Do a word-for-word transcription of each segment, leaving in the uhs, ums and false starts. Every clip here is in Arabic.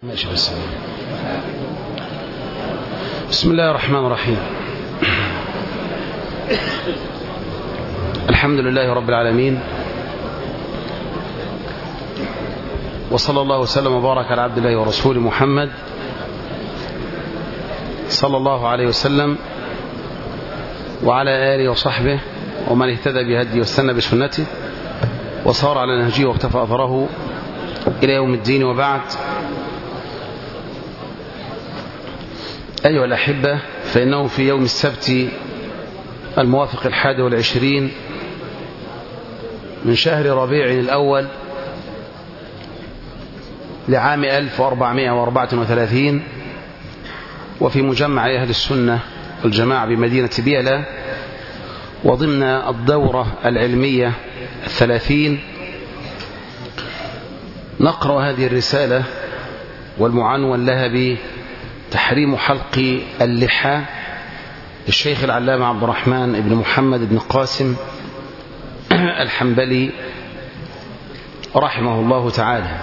ماشي بس. بسم الله الرحمن الرحيم. الحمد لله رب العالمين، وصلى الله وسلم وبارك على عبد الله ورسوله محمد صلى الله عليه وسلم وعلى آله وصحبه ومن اهتدى بهديه واستنى بسنته وصار على نهجه واقتفى أثره إلى يوم الدين. وبعد، أيها الأحبة، فإنه في يوم السبت الموافق الحادي والعشرين من شهر ربيع الأول لعام ألف وأربعمائة وأربعة وثلاثين، وفي مجمع أهل السنة والجماعة بمدينة بيلا، وضمن الدورة العلمية الثلاثين، نقرأ هذه الرسالة والمعنون لها بتحريم حلق اللحى للشيخ العلامة عبد الرحمن بن محمد بن قاسم الحنبلي رحمه الله تعالى.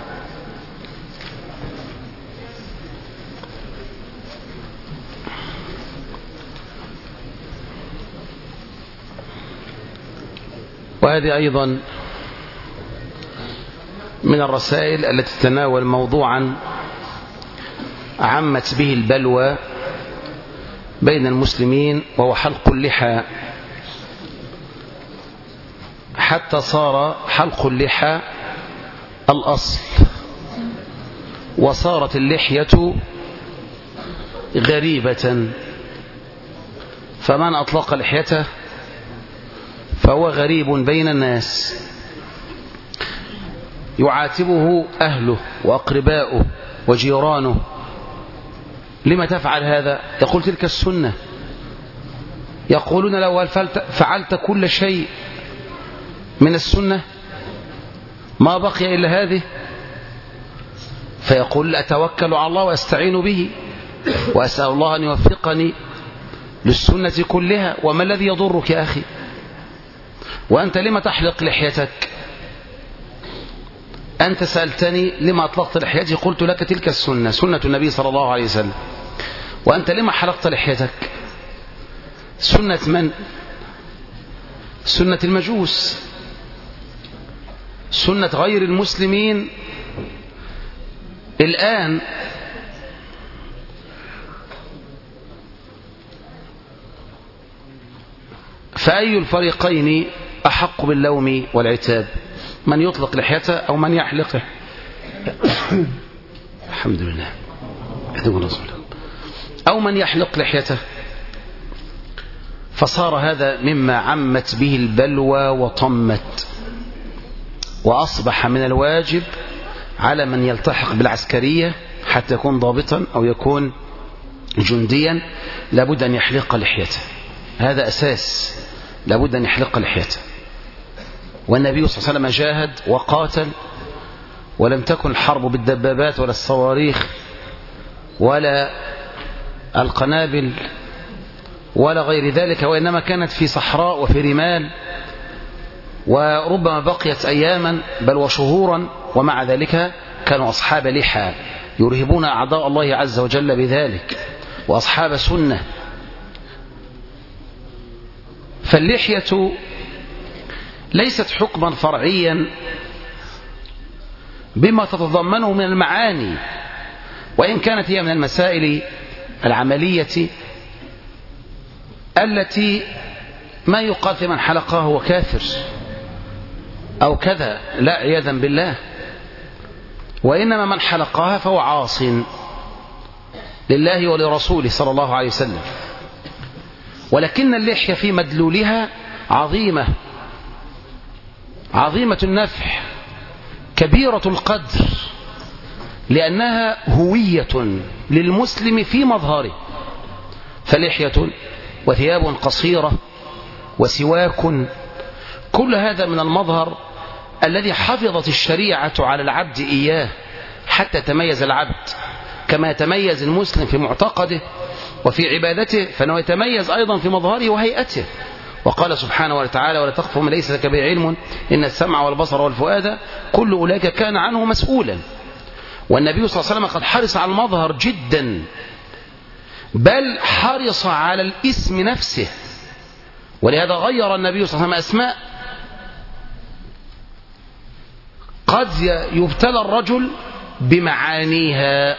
وهذه أيضا من الرسائل التي تتناول موضوعا عمت به البلوى بين المسلمين، وهو حلق اللحى، حتى صار حلق اللحى الأصل، وصارت اللحية غريبة، فمن أطلق لحيته فهو غريب بين الناس، يعاتبه أهله وأقرباؤه وجيرانه: لما تفعل هذا؟ يقول: تلك السنة. يقولون: لو فعلت كل شيء من السنة ما بقي إلا هذه. فيقول: أتوكل على الله وأستعين به وأسأل الله أن يوفقني للسنة كلها. وما الذي يضرك يا أخي؟ وأنت لما تحلق لحيتك؟ أنت سألتني لما أطلقت لحيتي، قلت لك تلك السنة، سنة النبي صلى الله عليه وسلم. وأنت لما حلقت لحيتك؟ سنة من؟ سنة المجوس، سنة غير المسلمين. الآن فأي الفريقين أحق باللوم والعتاب؟ من يطلق لحيته أو من يحلقه؟ الحمد لله. أو من يحلق لحيته. فصار هذا مما عمت به البلوى وطمت، وأصبح من الواجب على من يلتحق بالعسكرية حتى يكون ضابطا أو يكون جنديا لابد أن يحلق لحيته. هذا أساس، لابد أن يحلق لحيته. والنبي صلى الله عليه وسلم جاهد وقاتل، ولم تكن الحرب بالدبابات ولا الصواريخ ولا القنابل ولا غير ذلك، وإنما كانت في صحراء وفي رمال، وربما بقيت أياما بل وشهورا، ومع ذلك كانوا أصحاب لحى يرهبون أعداء الله عز وجل بذلك، وأصحاب سنة. فاللحية ليست حكما فرعيا بما تتضمنه من المعاني، وإن كانت هي من المسائل العملية التي ما يقال في من حلقها هو كافر أو كذا، لا، عياذا بالله. وإنما من حلقها فهو عاص لله ولرسوله صلى الله عليه وسلم. ولكن اللحية في مدلولها عظيمة، عظيمة النفع، كبيرة القدر، لأنها هوية للمسلم في مظهره. فلحية وثياب قصيرة وسواك، كل هذا من المظهر الذي حفظت الشريعة على العبد إياه حتى تميز العبد، كما يتميز المسلم في معتقده وفي عبادته، فإنه يتميز أيضا في مظهره وهيئته. وقال سبحانه وتعالى: ولا تقف ما ليس لك به علم إن السمع والبصر والفؤاد كل أولئك كان عنه مسؤولا. والنبي صلى الله عليه وسلم قد حرص على المظهر جدا، بل حرص على الاسم نفسه، ولهذا غير النبي صلى الله عليه وسلم أسماء. قد يبتلى الرجل بمعانيها،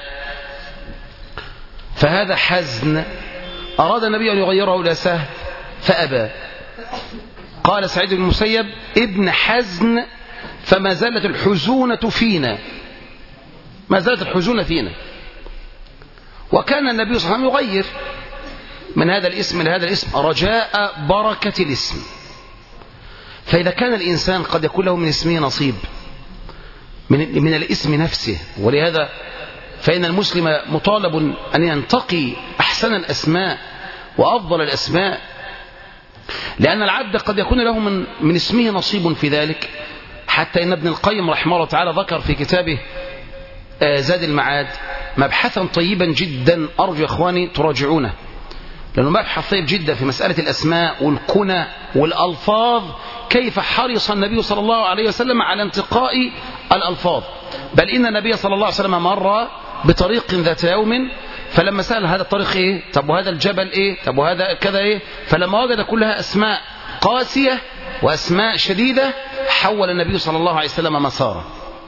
فهذا حزن، أراد النبي أن يغيره إلى سهل فأبى. قال سعيد بن المسيب: ابن حزن فما زالت الحزونة فينا، ما زالت الحزونة فينا. وكان النبي صلى الله عليه وسلم يغير من هذا الاسم لهذا الاسم رجاء بركة الاسم. فإذا كان الإنسان قد يكون له من اسمه نصيب من, من الاسم نفسه، ولهذا فإن المسلم مطالب أن ينتقي أحسن الأسماء وأفضل الأسماء، لأن العبد قد يكون له من, من اسمه نصيب في ذلك. حتى إن ابن القيم رحمه الله تعالى ذكر في كتابه زاد المعاد مبحثا طيبا جدا، أرجو إخواني تراجعونه، لأنه مبحث طيب جدا في مسألة الأسماء والكنى والألفاظ، كيف حرص النبي صلى الله عليه وسلم على انتقاء الألفاظ. بل إن النبي صلى الله عليه وسلم مر بطريق ذات يوم، فلما سأل هذا الطريق إيه؟ طب وهذا الجبل إيه؟ طب وهذا كذا إيه؟ فلما وجد كلها أسماء قاسية وأسماء شديدة، حول النبي صلى الله عليه وسلم مساره.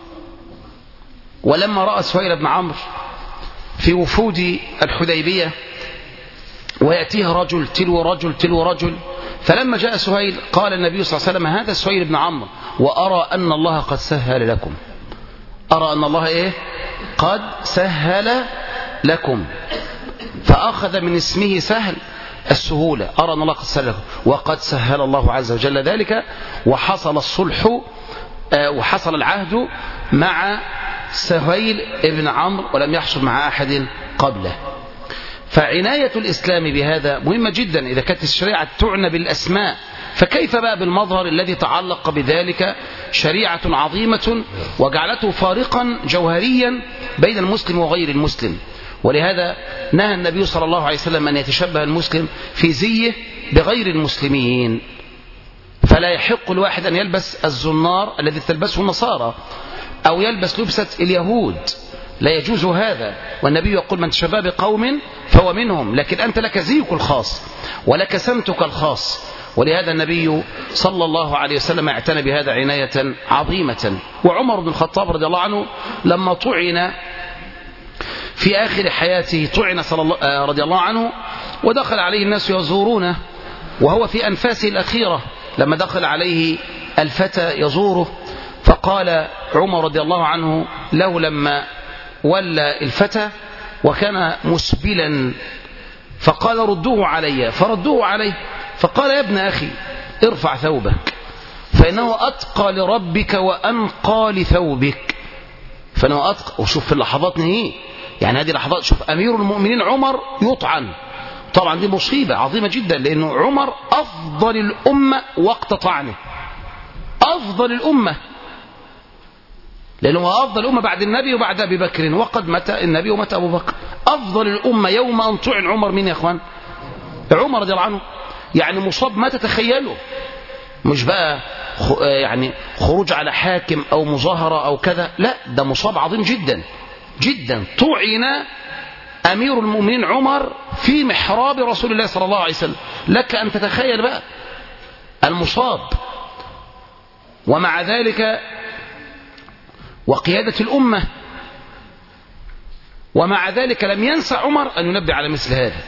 ولما رأى سهيل بن عمرو في وفود الحديبية ويأتيه رجل تلو رجل تلو رجل، فلما جاء سهيل قال النبي صلى الله عليه وسلم: هذا سهيل بن عمرو، وأرى أن الله قد سهل لكم. أرى أن الله إيه؟ قد سهل لكم. فأخذ من اسمه سهل السهولة، أرى أن الله قد سهل لكم، وقد سهل الله عز وجل ذلك، وحصل الصلح وحصل العهد مع سهيل بن عمرو، ولم يحصل مع أحد قبله. فعناية الإسلام بهذا مهمة جدا إذا كانت الشريعة تعنى بالأسماء، فكيف بقى بالمظهر الذي تعلق بذلك شريعة عظيمة وجعلته فارقا جوهريا بين المسلم وغير المسلم. ولهذا نهى النبي صلى الله عليه وسلم أن يتشبه المسلم في زيه بغير المسلمين، فلا يحق الواحد أن يلبس الزنار الذي تلبسه النصارى أو يلبس لبسة اليهود، لا يجوز هذا. والنبي يقول: من تشبه بقوم فهو منهم، لكن أنت لك زيك الخاص ولك سمتك الخاص. ولهذا النبي صلى الله عليه وسلم اعتنى بهذا عناية عظيمة. وعمر بن الخطاب رضي الله عنه لما طعن في آخر حياته، طعن صلى الله رضي الله عنه، ودخل عليه الناس يزورونه وهو في أنفاسه الأخيرة، لما دخل عليه الفتى يزوره، فقال عمر رضي الله عنه له لما ولى الفتى وكان مسبلا، فقال: ردوه علي، فردوه عليه، فقال: يا ابن أخي ارفع ثوبك فإنه أتقى لربك وأنقى لثوبك. فإنه أتقى. وشوف في اللحظات ايه يعني، هذه لحظات، شوف أمير المؤمنين عمر يطعن، طبعا دي مصيبة عظيمة جدا، لأنه عمر أفضل الأمة وقت طعنه، أفضل الأمة، لأنه هو أفضل الأمة بعد النبي وبعد أبي بكر، وقد مات النبي ومات أبو بكر. أفضل الأمة يوم أن طعن عمر مين يا أخوان؟ عمر رضي الله عنه. يعني مصاب ما تتخيله، مش بقى يعني خروج على حاكم أو مظاهرة أو كذا، لا، ده مصاب عظيم جدا جدا. طعن أمير المؤمنين عمر في محراب رسول الله صلى الله عليه وسلم، لك أن تتخيل بقى المصاب. ومع ذلك وقيادة الأمة، ومع ذلك لم ينسى عمر أن ينبه على مثل هذا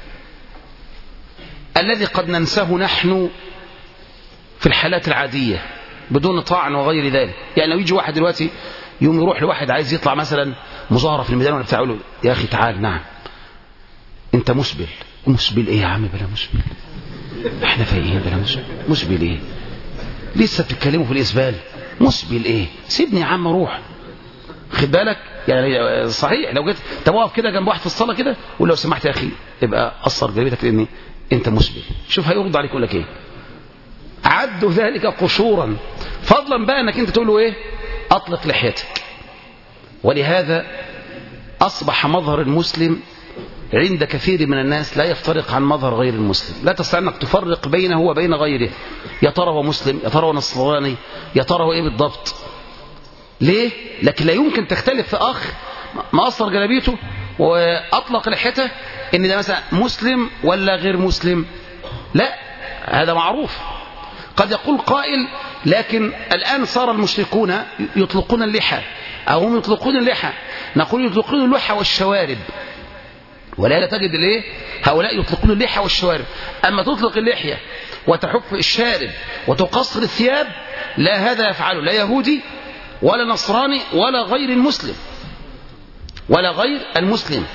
الذي قد ننساه نحن في الحالات العادية بدون طعن وغير ذلك. يعني لو يجي واحد دلوقتي يوم يروح لواحد عايز يطلع مثلا مظاهرة في الميدان ولا بتاع، يقول له: يا أخي تعال، نعم أنت مسبل. مسبل إيه يا عم؟ بلا مسبل، احنا فايقين، بلا مسبل. مسبل إيه؟ لسه بتتكلموا في الإسبال؟ مسبل إيه؟ سيبني يا عم روح. خد بالك يعني، صحيح لو جيت تواقف كده جنب واحد في الصلاة كده وقول له: لو سمحت يا أخي ابقى قصر جلبتك لأني أنت مسبل. شوف هيرد عليك يقول لك إيه؟ عدوا ذلك قشورا، فضلا بقى أنك أنت تقول له إيه؟ أطلق لحيتك. ولهذا أصبح مظهر المسلم عند كثير من الناس لا يفترق عن مظهر غير المسلم، لا تستطيع أنك تفرق بينه وبين غيره. يا ترى هو مسلم، يا ترى هو نصراني، يا ترى هو إيه بالضبط. ليه؟ لكن لا يمكن تختلف في أخ مقصر جلابيته وأطلق لحيته إن ده مثلا مسلم ولا غير مسلم. لا، هذا معروف. قد يقول قائل لكن الآن صار المشركون يطلقون اللحى أو هم يطلقون اللحى، نقول يطلقون اللحى والشوارب، ولا تجد ليه هؤلاء يطلقون اللحى والشوارب. أما تطلق اللحية وتحف الشارب وتقصر الثياب، لا، هذا يفعله لا يهودي ولا نصراني ولا غير المسلم ولا غير المسلم.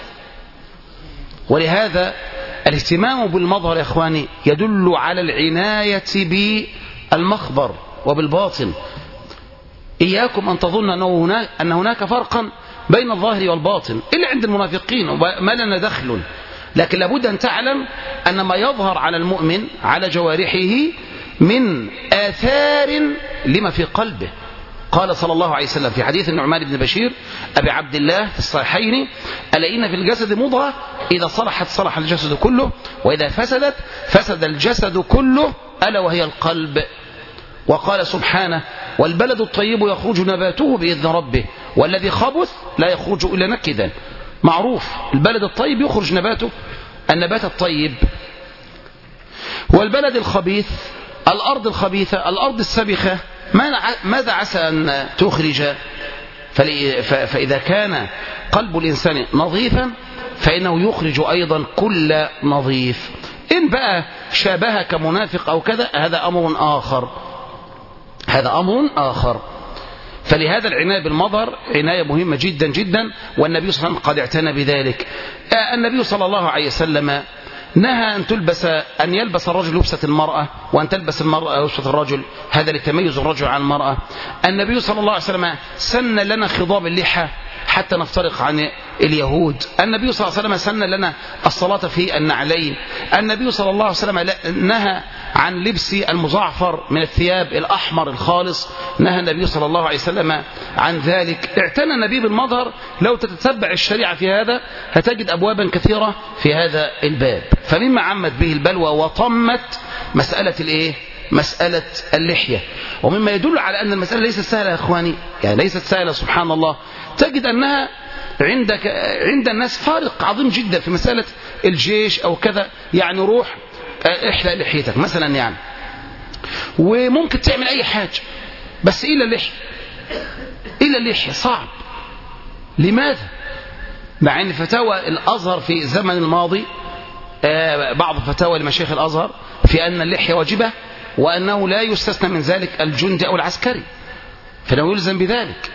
ولهذا الاهتمام بالمظهر يا إخواني يدل على العناية بالمخبر وبالباطن. إياكم أن تظن أنه هناك, أن هناك فرقا بين الظاهر والباطن إلا عند المنافقين ما لنا دخل، لكن لابد أن تعلم أن ما يظهر على المؤمن على جوارحه من آثار لما في قلبه. قال صلى الله عليه وسلم في حديث النعمان بن بشير أبي عبد الله في الصحيحين: ألا إن في الجسد مضغة إذا صلحت صلح الجسد كله وإذا فسدت فسد الجسد كله ألا وهي القلب. وقال سبحانه: والبلد الطيب يخرج نباته بإذن ربه والذي خبث لا يخرج إلا نكدا. معروف البلد الطيب يخرج نباته النبات الطيب، والبلد الخبيث الأرض الخبيثة الأرض السبخة ماذا عسى أن تخرج؟ فإذا كان قلب الإنسان نظيفا فإنه يخرج أيضا كل نظيف. إن بقى شابهك منافق أو كذا هذا أمر آخر، هذا أمر آخر. فلهذا العناية بالمظهر عناية مهمة جدا جدا، والنبي صلى الله عليه وسلم قد اعتنى بذلك. النبي صلى الله عليه وسلم نهى أن تلبس أن يلبس الرجل لبسة المرأة وأن تلبس المرأة لبسة الرجل، هذا لتميز الرجل عن المرأة. النبي صلى الله عليه وسلم سن لنا خضاب اللحى حتى نفترق عن اليهود. النبي صلى الله عليه وسلم سن لنا الصلاة في النعلين. النبي صلى الله عليه وسلم نهى عن لبس المزعفر من الثياب الأحمر الخالص، نهى النبي صلى الله عليه وسلم عن ذلك. اعتنى النبي بالمظهر. لو تتتبع الشريعة في هذا هتجد أبوابا كثيرة في هذا الباب. فمما عمت به البلوى وطمت مسألة الايه مسألة اللحية، ومما يدل على أن المسألة ليست سهلة يا إخواني، يعني ليست سهلة سبحان الله. تجد أنها عندك عند الناس فارق عظيم جدا في مسألة الجيش أو كذا، يعني روح احلق لحيتك مثلا يعني، وممكن تعمل أي حاجة بس إلا اللحية، إلا اللحية صعب. لماذا؟ مع أن فتاوى الأزهر في الزمن الماضي بعض فتاوى لمشايخ الأزهر في أن اللحية واجبة وأنه لا يستثنى من ذلك الجندي أو العسكري، فإنه يلزم بذلك.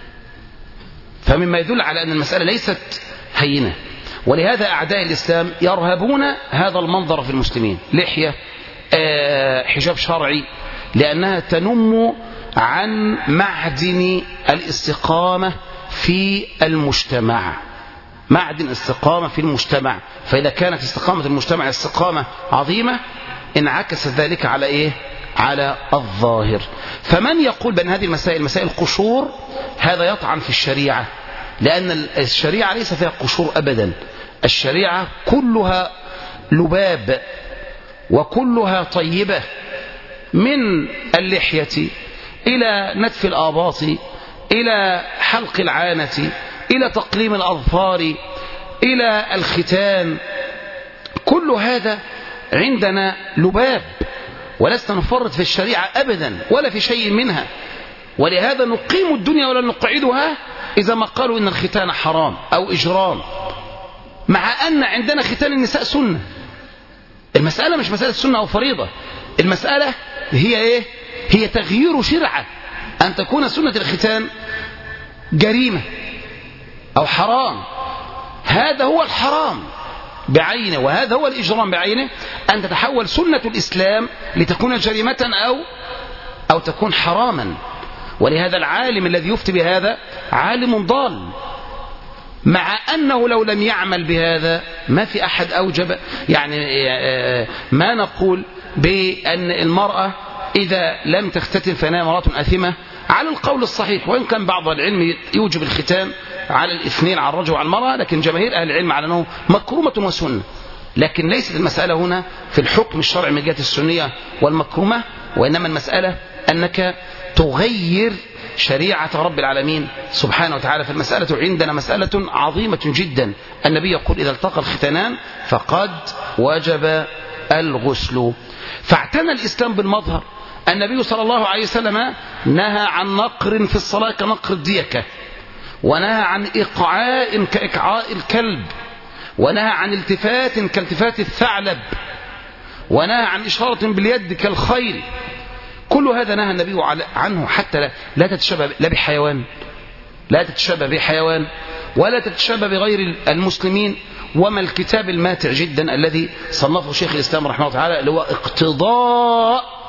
فمما يدل على أن المسألة ليست هينة. ولهذا أعداء الإسلام يرهبون هذا المنظر في المسلمين، لحية حجاب شرعي، لأنها تنم عن معدن الاستقامة في المجتمع، معدن استقامة في المجتمع. فإذا كانت استقامة المجتمع استقامة عظيمة انعكس ذلك على إيه؟ على الظاهر. فمن يقول بأن هذه المسائل مسائل قشور هذا يطعن في الشريعة، لأن الشريعة ليس فيها قشور أبدا. الشريعة كلها لباب وكلها طيبة، من اللحية إلى نتف الآباط إلى حلق العانة إلى تقليم الأظفار إلى الختان، كل هذا عندنا لباب، ولسنا نفرط في الشريعة أبدا ولا في شيء منها. ولهذا نقيم الدنيا ولا نقعدها إذا ما قالوا إن الختان حرام أو إجرام، مع أن عندنا ختان النساء سنة. المسألة مش مسألة سنة أو فريضة، المسألة هي إيه؟ هي تغيير شرعة، أن تكون سنة الختان جريمة أو حرام. هذا هو الحرام بعينه، وهذا هو الإجرام بعينه، أن تتحول سنة الإسلام لتكون جريمة أو أو تكون حراما. ولهذا العالم الذي يفتي بهذا عالم ضال، مع أنه لو لم يعمل بهذا ما في أحد أوجب. يعني ما نقول بأن المرأة إذا لم تختتن فإنها امرأة آثمة على القول الصحيح، وإن كان بعض العلم يوجب الختان على الاثنين، على الرجل وعلى المرأة، لكن جماهير أهل العلم على أنه مكرومة وسنة. لكن ليست المسألة هنا في الحكم الشرعي من جهة السنية والمكرومة، وإنما المسألة أنك تغير شريعة رب العالمين سبحانه وتعالى. فالمسألة عندنا مسألة عظيمة جدا. النبي يقول إذا التقى الختانان فقد وجب الغسل. فاعتنى الإسلام بالمظهر. النبي صلى الله عليه وسلم نهى عن نقر في الصلاة كنقر الديكة، ونهى عن إقعاء كإقعاء الكلب، ونهى عن التفات كالتفات الثعلب، ونهى عن إشارة باليد كالخيل. كل هذا نهى النبي عنه حتى لا تتشبه لا بحيوان، لا تتشبه بحيوان ولا تتشبه بغير المسلمين. وما الكتاب الماتع جدا الذي صنفه شيخ الإسلام رحمه الله تعالى اللي هو اقتضاء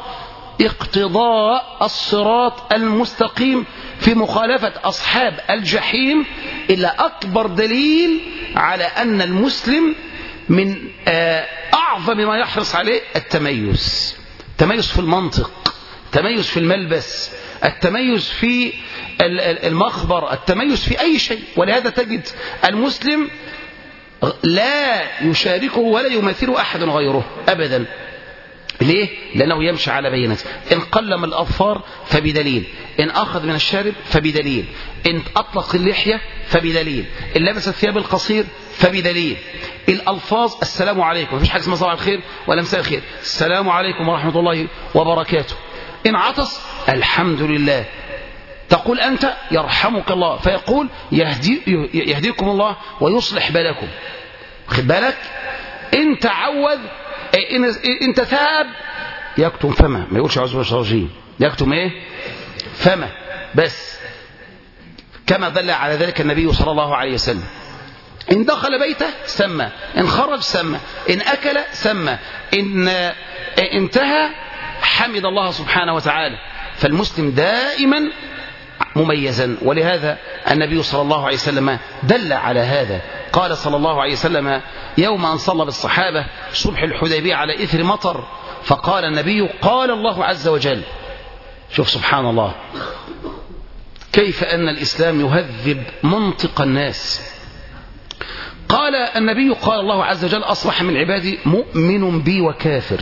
اقتضاء الصراط المستقيم في مخالفة أصحاب الجحيم، إلا أكبر دليل على أن المسلم من أعظم ما يحرص عليه التميز. التميز في المنطق، التميز في الملبس، التميز في المخبر، التميز في أي شيء. ولهذا تجد المسلم لا يشاركه ولا يماثله أحد غيره أبدا. ليه؟ لأنه يمشي على بينة. إن قلم الأظفار فبدليل، إن أخذ من الشارب فبدليل، إن أطلق اللحية فبدليل، إن لبس الثياب القصير فبدليل. الألفاظ السلام عليكم، مفيش حاجة اسمها صباح الخير ولا مساء الخير، السلام عليكم ورحمة الله وبركاته. إن عطس الحمد لله. تقول أنت يرحمك الله، فيقول يهدي يهديكم الله ويصلح بالكم. خد بالك. إن تعوذ إن, إن تثاب يكتم فمه، ما يقولش عز وجل، يكتم إيه فمه بس، كما دل على ذلك النبي صلى الله عليه وسلم. إن دخل بيته سمى، إن خرج سمى، إن أكل سمى، إن انتهى حمد الله سبحانه وتعالى. فالمسلم دائما مميزا. ولهذا النبي صلى الله عليه وسلم دل على هذا. قال صلى الله عليه وسلم يوم أن صلى بالصحابة صلح الحديبية على إثر مطر، فقال النبي قال الله عز وجل. شوف سبحان الله كيف أن الإسلام يهذب منطق الناس. قال النبي قال الله عز وجل أصبح من عبادي مؤمن بي وكافر.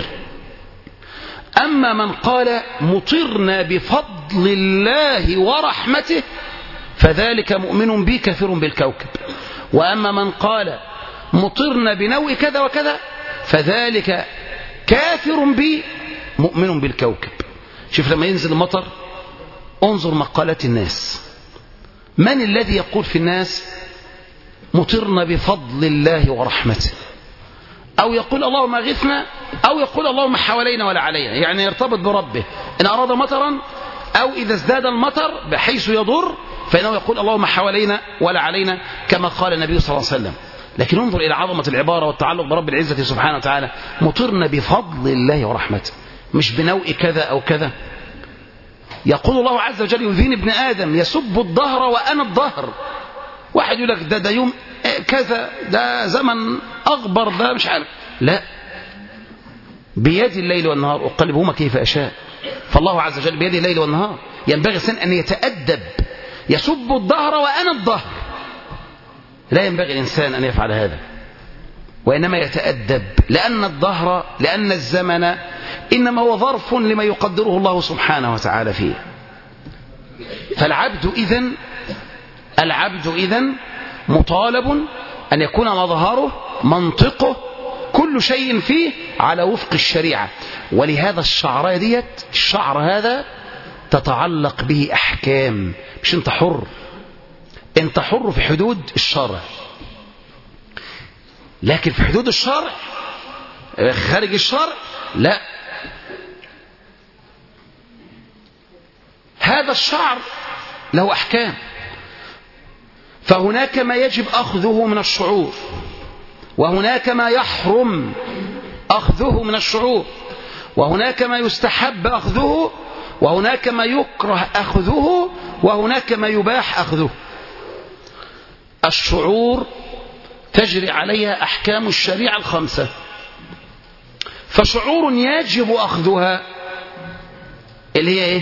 أما من قال مطرنا بفضل الله ورحمته فذلك مؤمن بي كافر بالكوكب. وأما من قال مطرنا بنوء كذا وكذا فذلك كافر بي مؤمن بالكوكب. شوف لما ينزل المطر انظر مقالات الناس. من الذي يقول في الناس مطرنا بفضل الله ورحمته، أو يقول اللهم اغثنا، أو يقول اللهم حوالينا ولا علينا، يعني يرتبط بربه. إن أراد مطرا أو إذا ازداد المطر بحيث يضر فإنه يقول اللهم حوالينا ولا علينا كما قال النبي صلى الله عليه وسلم. لكن انظر إلى عظمة العبارة والتعلق برب العزة سبحانه وتعالى. مطرنا بفضل الله ورحمته، مش بنوء كذا أو كذا. يقول الله عز وجل يذين ابن آدم يسب الدهر وأنا الدهر. واحد يقول لك ده, ده يوم كذا، ده زمن أغبر، ده مش عارف. لا، بيد الليل والنهار أقلبهما كيف أشاء. فالله عز وجل بيد الليل والنهار. ينبغي الإنسان أن يتأدب. يسب الدهر وأنا الدهر، لا ينبغي الإنسان أن يفعل هذا، وإنما يتأدب. لأن الدهر لأن الزمن إنما هو ظرف لما يقدره الله سبحانه وتعالى فيه. فالعبد إذن العبد إذن مطالب أن يكون مظهره منطقه كل شيء فيه على وفق الشريعة. ولهذا الشعر ديت الشعر هذا تتعلق به أحكام. مش أنت حر، أنت حر في حدود الشرع، لكن في حدود الشرع خارج الشرع لا. هذا الشعر له أحكام. فهناك ما يجب أخذه من الشعور، وهناك ما يحرم أخذه من الشعور، وهناك ما يستحب أخذه، وهناك ما يكره أخذه، وهناك ما يباح أخذه. الشعور تجري عليها أحكام الشريعة الخمسة. فشعور يجب أخذها اللي هي إيه؟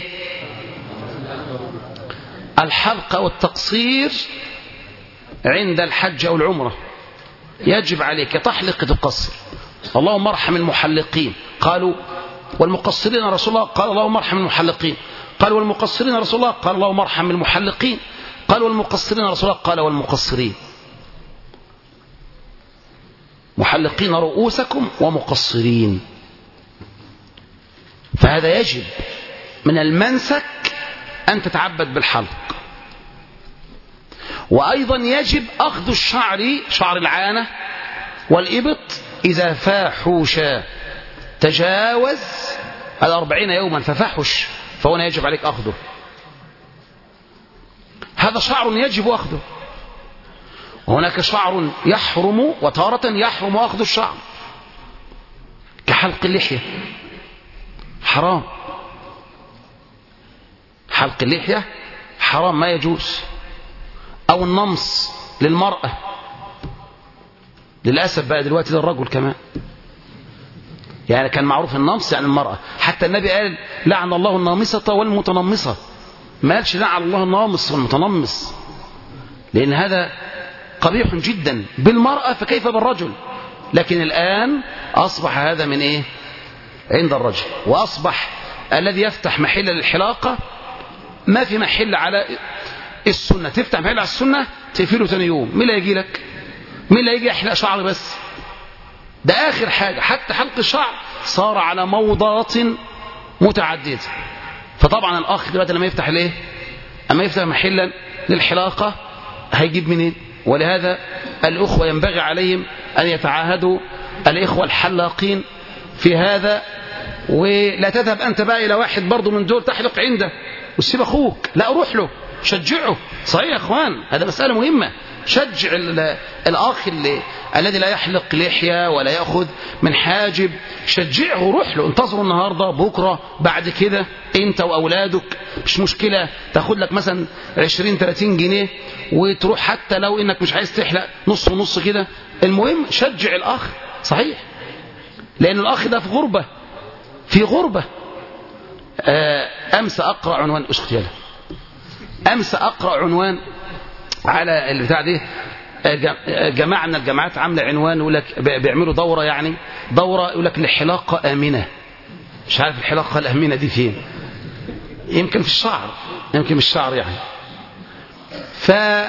الحلق والتقصير عند الحج أو العمرة. يجب عليك تحلق تقصر. اللهم ارحم المحلقين. قالوا والمقصرين يا رسول الله؟ قال اللهم ارحم المحلقين. قال والمقصرين يا رسول الله؟ قال اللهم ارحم المحلقين. قال والمقصرين يا رسول الله؟ قال والمقصرين. محلقين رؤوسكم ومقصرين. فهذا يجب من المنسك أن تتعبد بالحلق. وأيضا يجب أخذ الشعر، شعر العانة والإبط، إذا فاحش تجاوز الأربعين يوما ففحش، فهنا يجب عليك أخذه. هذا شعر يجب أخذه. وهناك شعر يحرم، وتارة يحرم أخذ الشعر، كحلق اللحية، حرام. حلق اللحية حرام، ما يجوز. أو النمص للمرأة، للأسف بقى دلوقتي للرجل كمان. يعني كان معروف النمص يعني المرأة، حتى النبي قال لعن الله النامصة والمتنمصة، ما قالش لعن الله النامص والمتنمص، لأن هذا قبيح جدا بالمرأة، فكيف بالرجل؟ لكن الآن أصبح هذا من إيه؟ عند الرجل. وأصبح الذي يفتح محل للحلاقة ما في محل على السنة، تفتح محل على السنة تقفله ثاني يوم. مين اللي يجي لك؟ مين اللي يجي يحلق شعر بس؟ ده آخر حاجة. حتى حلق الشعر صار على موضات متعددة. فطبعا الأخ دلوقتي لما يفتح ليه؟ أما يفتح محلا للحلاقة هيجيب منين؟ ولهذا الأخوة ينبغي عليهم أن يتعاهدوا الإخوة الحلاقين في هذا. ولا تذهب أنت بقى إلى واحد برضو من دول تحلق عنده وتسيب أخوك، لا، أروح له شجعه. صحيح يا أخوان، هذا مسألة مهمة. شجع الأخ اللي الذي لا يحلق لحية ولا يأخذ من حاجب، شجعه، روح له. انتظروا النهاردة، بكرة، بعد كده، انت وأولادك، مش مشكلة. تاخد لك مثلا عشرين ثلاثين جنيه وتروح، حتى لو انك مش عايز تحلق نص ونص كده. المهم شجع الأخ. صحيح، لأن الأخ ده في غربة، في غربة. أمس أقرأ عنوان أسختيالة أمس أقرأ عنوان على البتاع دي. جماعة من الجامعات عاملة عنوان يقول لك بيعملوا دورة، يعني دورة يقول لك الحلاقة آمنة. مش عارف الحلاقة الآمنة دي فين، يمكن في الشعر، يمكن في الشعر يعني. ف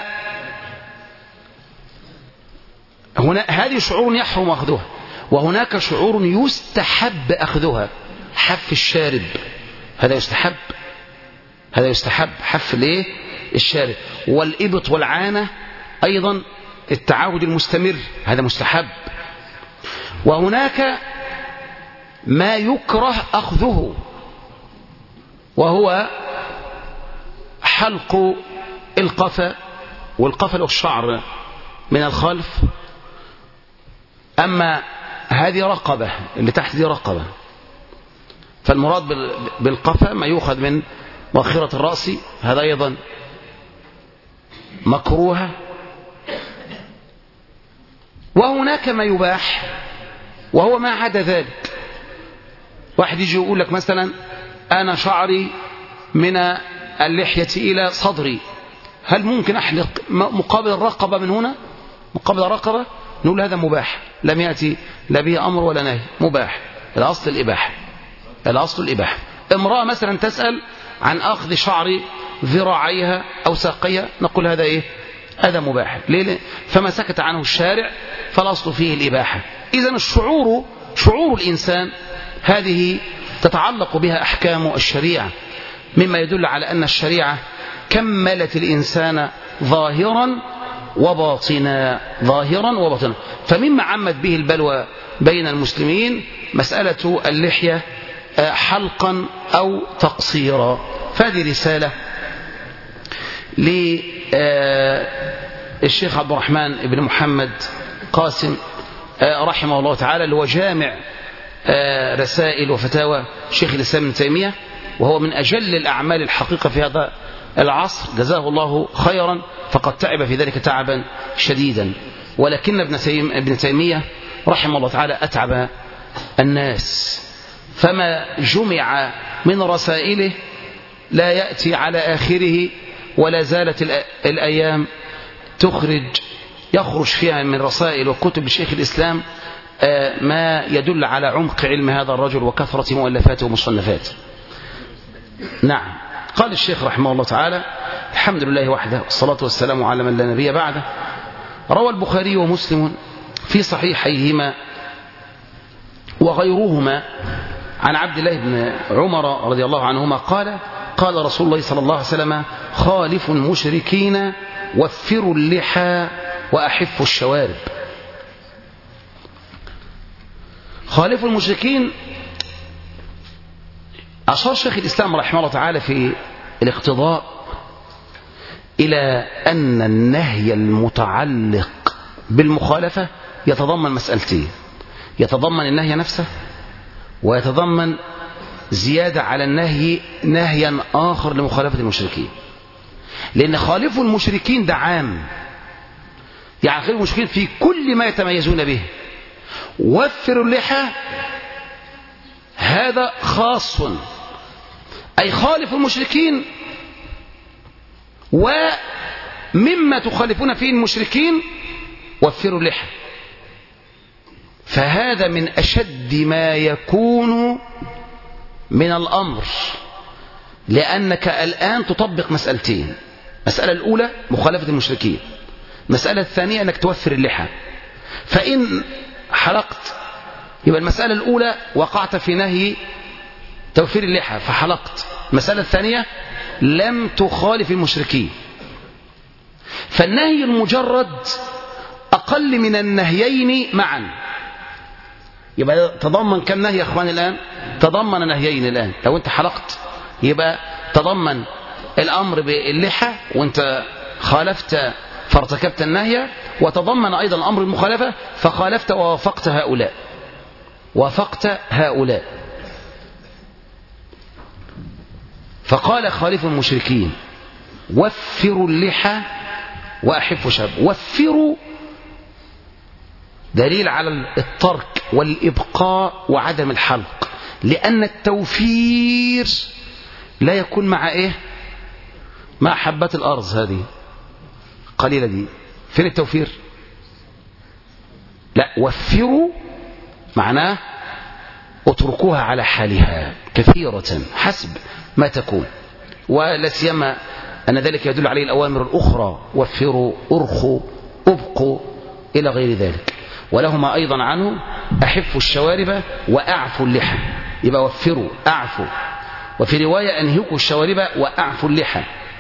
هنا هذه شعور يحرم أخذها، وهناك شعور يستحب أخذها. حف الشارب، هذا يستحب، هذا يستحب حف الايه؟ الشارب. والإبط والعانة أيضا التعاود المستمر، هذا مستحب. وهناك ما يكره أخذه، وهو حلق القفا، والقفا له الشعر من الخلف. أما هذه رقبة، اللي تحت دي رقبة، فالمراد بالقفا ما يؤخذ من مؤخرة الرأس، هذا أيضا مكروه. وهناك ما يباح، وهو ما عدا ذلك. واحد يجي يقول لك مثلا أنا شعري من اللحية إلى صدري، هل ممكن أحلق مقابل الرقبة من هنا، مقابل الرقبة؟ نقول هذا مباح، لم يأتي لا به أمر ولا نهي، مباح. الأصل الإباحة، الأصل الإباحة. امرأة مثلا تسأل عن أخذ شعر ذراعيها أو ساقيها، نقول هذا إيه؟ هذا مباح. ليه؟ فما سكت عنه الشارع فالأصل فيه الإباحة. إذن الشعور، شعور الإنسان هذه تتعلق بها أحكام الشريعة، مما يدل على أن الشريعة كملت الإنسان ظاهرا وباطنا، ظاهرا وباطنا. فمما عمت به البلوى بين المسلمين مسألة اللحية حلقا أو تقصيرا. فهذه رسالة للشيخ عبد الرحمن بن محمد قاسم رحمه الله تعالى، اللي هو جامع رسائل وفتاوى شيخ الإسلام ابن تيمية، وهو من أجل الأعمال الحقيقة في هذا العصر، جزاه الله خيرا، فقد تعب في ذلك تعبا شديدا. ولكن ابن تيمية رحمه الله تعالى أتعب الناس، فما جمع من رسائله لا يأتي على آخره، ولا زالت الأيام تخرج يخرج فيها من رسائل وكتب شيخ الإسلام ما يدل على عمق علم هذا الرجل وكثرة مؤلفاته ومصنفاته. نعم. قال الشيخ رحمه الله تعالى: الحمد لله وحده والصلاة والسلام على من لا نبي بعده. روى البخاري ومسلم في صحيحيهما وغيرهما عن عبد الله بن عمر رضي الله عنهما قال: قال رسول الله صلى الله عليه وسلم: خالفوا المشركين وفروا اللحى وأحفوا الشوارب. خالفوا المشركين، أشار شيخ الإسلام رحمه الله تعالى في الاقتضاء إلى أن النهي المتعلق بالمخالفة يتضمن مسألتين: يتضمن النهي نفسه، ويتضمن زيادة على النهي نهيا آخر لمخالفة المشركين. لأن خالفوا المشركين ده عام، يعني خالفوا المشركين في كل ما يتميزون به. وفروا اللحى هذا خاص، أي خالفوا المشركين، ومما تخالفون فيه المشركين وفروا اللحى. فهذا من أشد ما يكون من الأمر، لأنك الآن تطبق مسألتين: مسألة الأولى مخالفة المشركين، مسألة الثانية أنك توفر اللحى. فإن حلقت يبقى المسألة الأولى وقعت في نهي توفير اللحى فحلقت، المسألة الثانية لم تخالف المشركين. فالنهي المجرد أقل من النهيين معا. يبقى تضمن كم نهي يا أخواني الآن؟ تضمن نهيين الآن. لو أنت حلقت يبقى تضمن الأمر باللحى وأنت خالفت فارتكبت النهي، وتضمن أيضا الأمر المخالفة فخالفت ووافقت هؤلاء وافقت هؤلاء. فقال: خالفوا المشركين وفروا اللحى وأحفوا الشوارب. وفروا دليل على الترك والإبقاء وعدم الحلق، لأن التوفير لا يكون مع إيه؟ مع حبات الأرز هذه قليلة دي. فين التوفير؟ لا، وفروا معناه اتركوها على حالها كثيرة حسب ما تكون، ولا سيما أن ذلك يدل عليه الأوامر الأخرى: وفروا، أرخوا، أبقوا، إلى غير ذلك. ولهما أيضا عنه: أحفوا الشوارب وأعفوا اللحى. يبقى وفروا، أعفوا. وفي رواية: أنهكوا الشوارب وأعفوا اللحى.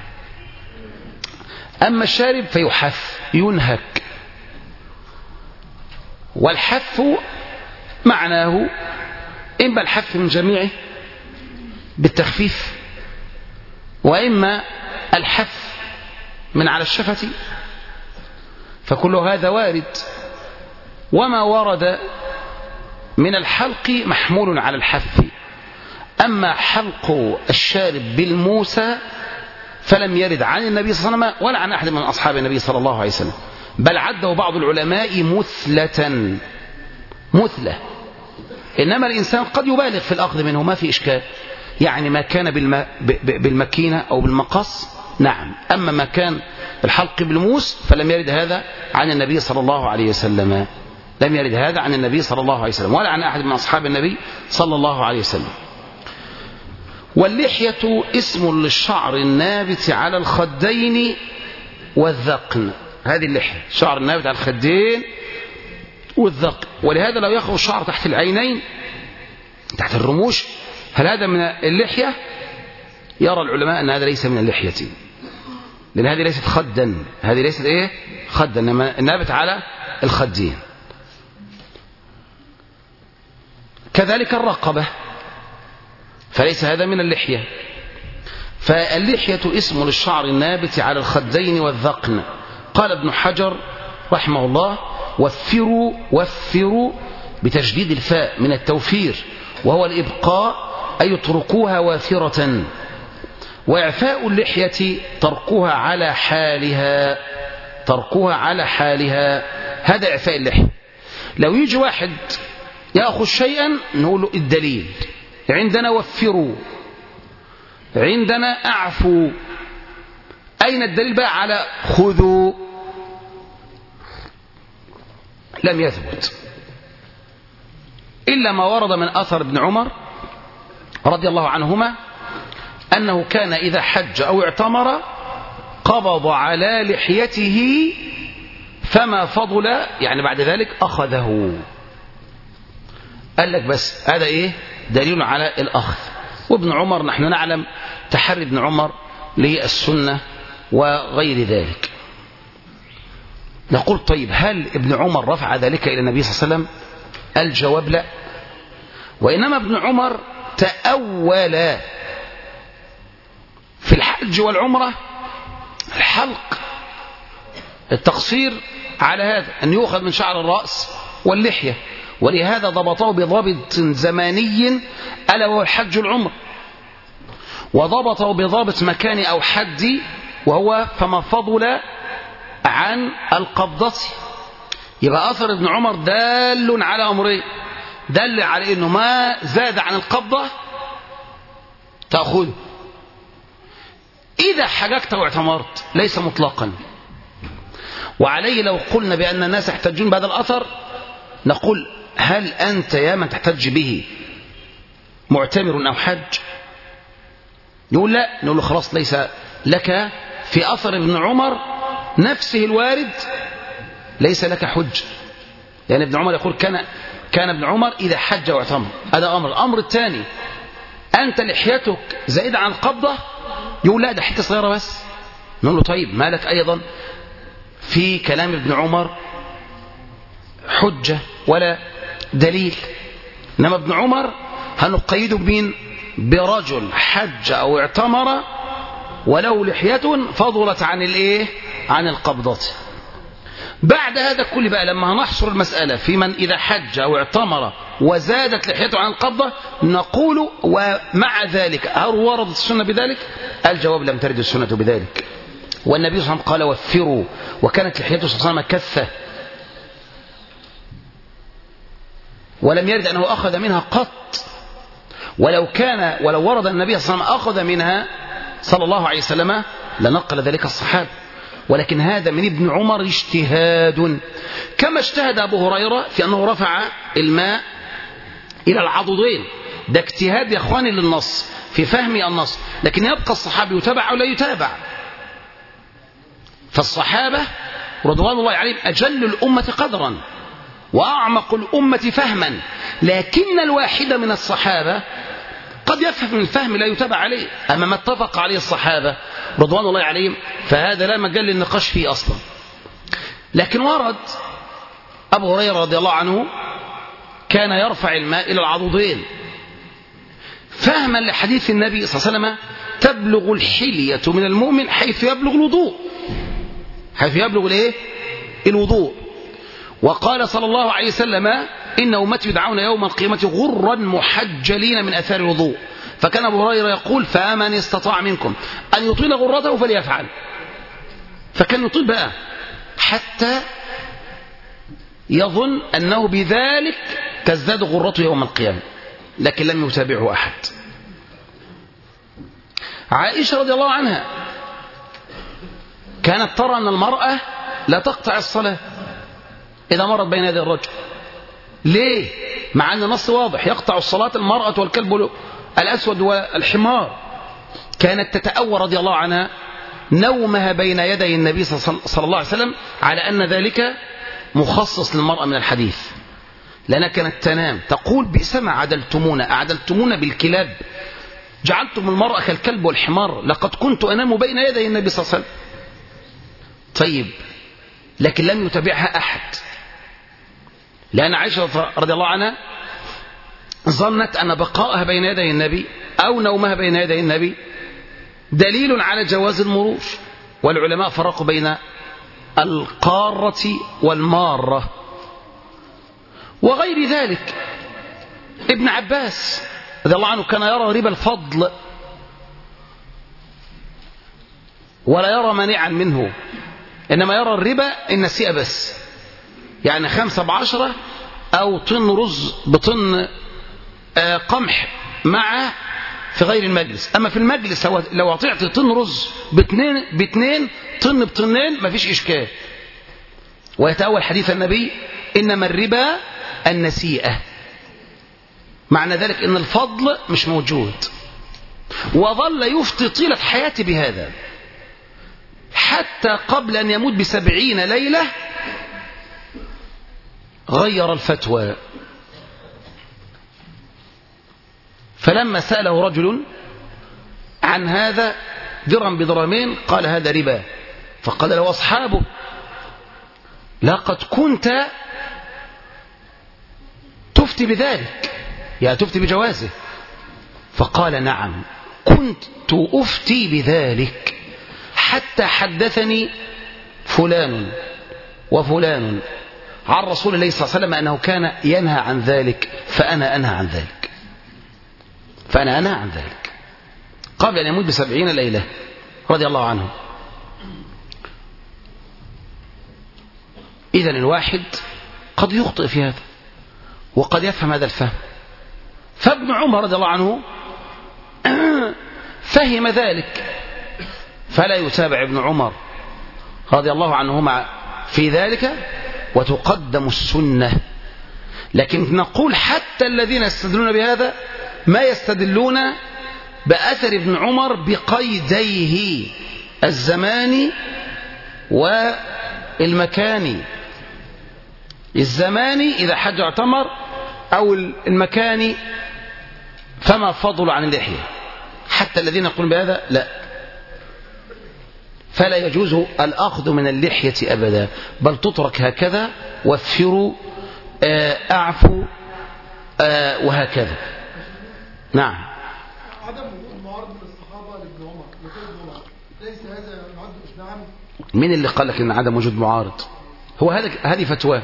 أما الشارب فيحف، ينهك. والحف معناه إما الحف من جميعه بالتخفيف، وإما الحف من على الشفة، فكل هذا وارد. وما ورد من الحلق محمول على الحف. أما حلق الشارب بالموسى فلم يرد عن النبي صلى الله عليه وسلم ولا عن أحد من أصحاب النبي صلى الله عليه وسلم، بل عده بعض العلماء مثلة مثلة. إنما الإنسان قد يبالغ في الأخذ منه، ما في إشكال. يعني ما كان بالم... بالمكينة أو بالمقص نعم، أما ما كان الحلق بالموس فلم يرد هذا عن النبي صلى الله عليه وسلم، لم يرد هذا عن النبي صلى الله عليه وسلم ولا عن أحد من أصحاب النبي صلى الله عليه وسلم. واللحية اسم للشعر النابت على الخدين والذقن. هذه اللحية، شعر النابت على الخدين والذقن. ولهذا لو يخرج شعر تحت العينين تحت الرموش، هل هذا من اللحية؟ يرى العلماء أن هذا ليس من اللحية، لأن هذه ليست خدا، هذه ليست إيه؟ خدا، إنما النابت على الخدين. كذلك الرقبة، فليس هذا من اللحية. فاللحية اسم للشعر النابت على الخدين والذقن. قال ابن حجر رحمه الله: وفروا، وفروا بتشديد الفاء من التوفير، وهو الإبقاء، أي يتركوها وافرة. وإعفاء اللحية تركوها على حالها، تركوها على حالها، هذا إعفاء اللحية. لو يجي واحد يأخذ شيئا نقول له الدليل، عندنا وفروا، عندنا أعفوا. أين الدليل بقى على خذوا؟ لم يثبت إلا ما ورد من أثر ابن عمر رضي الله عنهما أنه كان إذا حج أو اعتمر قبض على لحيته فما فضل يعني بعد ذلك أخذه. قال لك بس هذا إيه دليل على الأخذ. وابن عمر نحن نعلم تحري ابن عمر للسنة وغير ذلك. نقول طيب هل ابن عمر رفع ذلك إلى النبي صلى الله عليه وسلم؟ الجواب لا، وإنما ابن عمر تأول في الحج والعمرة الحلق التقصير على هذا أن يؤخذ من شعر الرأس واللحية، ولهذا ضبطه بضابط زماني ألا وهو الحج والعمر، وضبطه بضابط مكاني أو حدي وهو فما فضل عن القبضة. يبقى أثر ابن عمر دال على أمرين، دل على أنه ما زاد عن القبضة تأخذه إذا حججت واعتمرت، ليس مطلقا. وعليه لو قلنا بأن الناس يحتجون بهذا الأثر نقول هل أنت يا من تحتج به معتمر أو حج؟ يقول لا، نقول له خلاص ليس لك في أثر ابن عمر نفسه الوارد ليس لك حج، يعني ابن عمر يقول كان كان ابن عمر إذا حج واعتمر، هذا أمر. الأمر الثاني أنت لحيتك زائدة عن القبضة، يقول لا ده حتة صغيرة بس. نقول له طيب ما لك أيضا في كلام ابن عمر حجة ولا دليل؟ إنما ابن عمر هنقيده بمين؟ برجل حج أو اعتمر ولو لحية فضلت عن الايه؟ عن القبضة. بعد هذا كل بقى لما هنحصر المسألة في من إذا حج أو اعتمر وزادت لحيته عن القبضة نقول ومع ذلك هل وردت السنة بذلك؟ الجواب لم ترد السنة بذلك، والنبي صلى الله عليه وسلم قال وفروا، وكانت لحيته صلى الله عليه وسلم كثة ولم يرد أنه أخذ منها قط. ولو كان ولو ورد النبي صلى الله عليه وسلم أخذ منها صلى الله عليه وسلم لنقل ذلك الصحابة، ولكن هذا من ابن عمر اجتهاد، كما اجتهد أبو هريرة في أنه رفع الماء إلى العضدين. ده اجتهاد يا أخواني للنص في فهم النص، لكن يبقى الصحابي يتابع أو لا يتابع. فالصحابة رضوان الله عليهم أجل الأمة قدرا وأعمق الأمة فهما، لكن الواحد من الصحابة قد يفهم الفهم لا يتابع عليه. أما ما اتفق عليه الصحابة رضوان الله عليهم فهذا لا مجال للنقاش فيه أصلا. لكن ورد أبو هريرة رضي الله عنه كان يرفع الماء إلى العضدين فهما لحديث النبي صلى الله عليه وسلم تبلغ الحلية من المؤمن حيث يبلغ الوضوء، حيث يبلغ الايه؟ الوضوء. وقال صلى الله عليه وسلم إن أمتي يدعون يوم القيامة غرا محجلين من أثار الوضوء. فكان أبو هريرة يقول فمن استطاع منكم أن يطيل غرته فليفعل، فكان يطيل بقى حتى يظن أنه بذلك تزداد غرته يوم القيامة، لكن لم يتابعه أحد. عائشة رضي الله عنها كانت ترى أن المرأة لا تقطع الصلاة إذا مرت بين يدي الرجل. ليه؟ مع أن النص واضح يقطع الصلاة المرأة والكلب الأسود والحمار. كانت تتأوى رضي الله عنها نومها بين يدي النبي صلى الله عليه وسلم على أن ذلك مخصص للمرأة من الحديث، لأنها كانت تنام تقول بئس ما عدلتمونا، أعدلتمونا بالكلاب، جعلتم المرأة كالكلب والحمار، لقد كنت أنام بين يدي النبي صلى الله عليه وسلم. طيب لكن لم يتبعها أحد، لأن عائشة رضي الله عنها ظنت أن بقائها بين يدي النبي أو نومها بين يدي النبي دليل على جواز المرور. والعلماء فرقوا بين القارة والمارة وغير ذلك. ابن عباس رضي الله عنه كان يرى ربا الفضل ولا يرى مانعا منه، إنما يرى الربا النسيئة بس، يعني خمسة بعشرة أو طن رز بطن قمح مع في غير المجلس. أما في المجلس لو أطعت طن رز باثنين باثنين طن بطنين ما فيش إشكال. ويتأول حديث النبي إنما الربا النسيئة، معنى ذلك إن الفضل مش موجود. وظل يفتي طيلة حياته بهذا حتى قبل أن يموت بسبعين ليلة غير الفتوى. فلما سأله رجل عن هذا درهم بدرهمين قال هذا ربا، فقال له أصحابه لقد كنت تفتي بذلك، يعني تفتي بجوازه. فقال نعم كنت أفتي بذلك حتى حدثني فلان وفلان عن رسول الله صلى الله عليه وسلم أنه كان ينهى عن ذلك، فأنا أنهى عن ذلك فأنا أنهى عن ذلك قبل أن يموت بسبعين ليلة رضي الله عنه. إذن الواحد قد يخطئ في هذا وقد يفهم هذا الفهم. فابن عمر رضي الله عنه فهم ذلك، فلا يتابع ابن عمر رضي الله عنهما في ذلك وتقدم السنة. لكن نقول حتى الذين يستدلون بهذا ما يستدلون بأثر ابن عمر بقيديه الزماني والمكاني. الزماني إذا حج اعتمر، أو المكاني فما فضل عن اللحية. حتى الذين يقولون بهذا لا، فلا يجوز الأخذ من اللحية أبدا، بل تترك هكذا، وفروا أعفوا وهكذا. نعم. عدم وجود معارض للصحابة لابن عمر لابن عمر ليس هذا يعد إشناعا؟ مين اللي قال لك إن عدم وجود معارض؟ هو هذا هذه فتوى،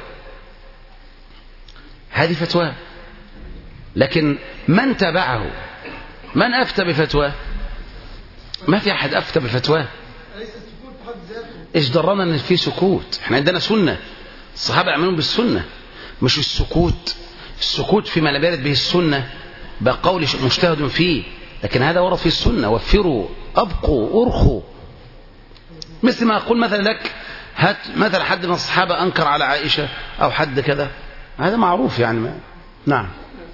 هذه فتوى، لكن من تبعه؟ من أفتى بفتوى؟ ما في أحد أفتى بفتوى. إيش درنا أن في سكوت؟ إحنا عندنا سنة، الصحابة يعملون بالسنة مش السكوت. السكوت فيما لم يرد به السنة بقول مجتهد فيه، لكن هذا ورد في السنة. وفروا أبقوا أرخوا. مثل ما أقول مثلا لك هات مثلا حد من الصحابة أنكر على عائشة أو حد كذا، هذا معروف يعني ما. نعم.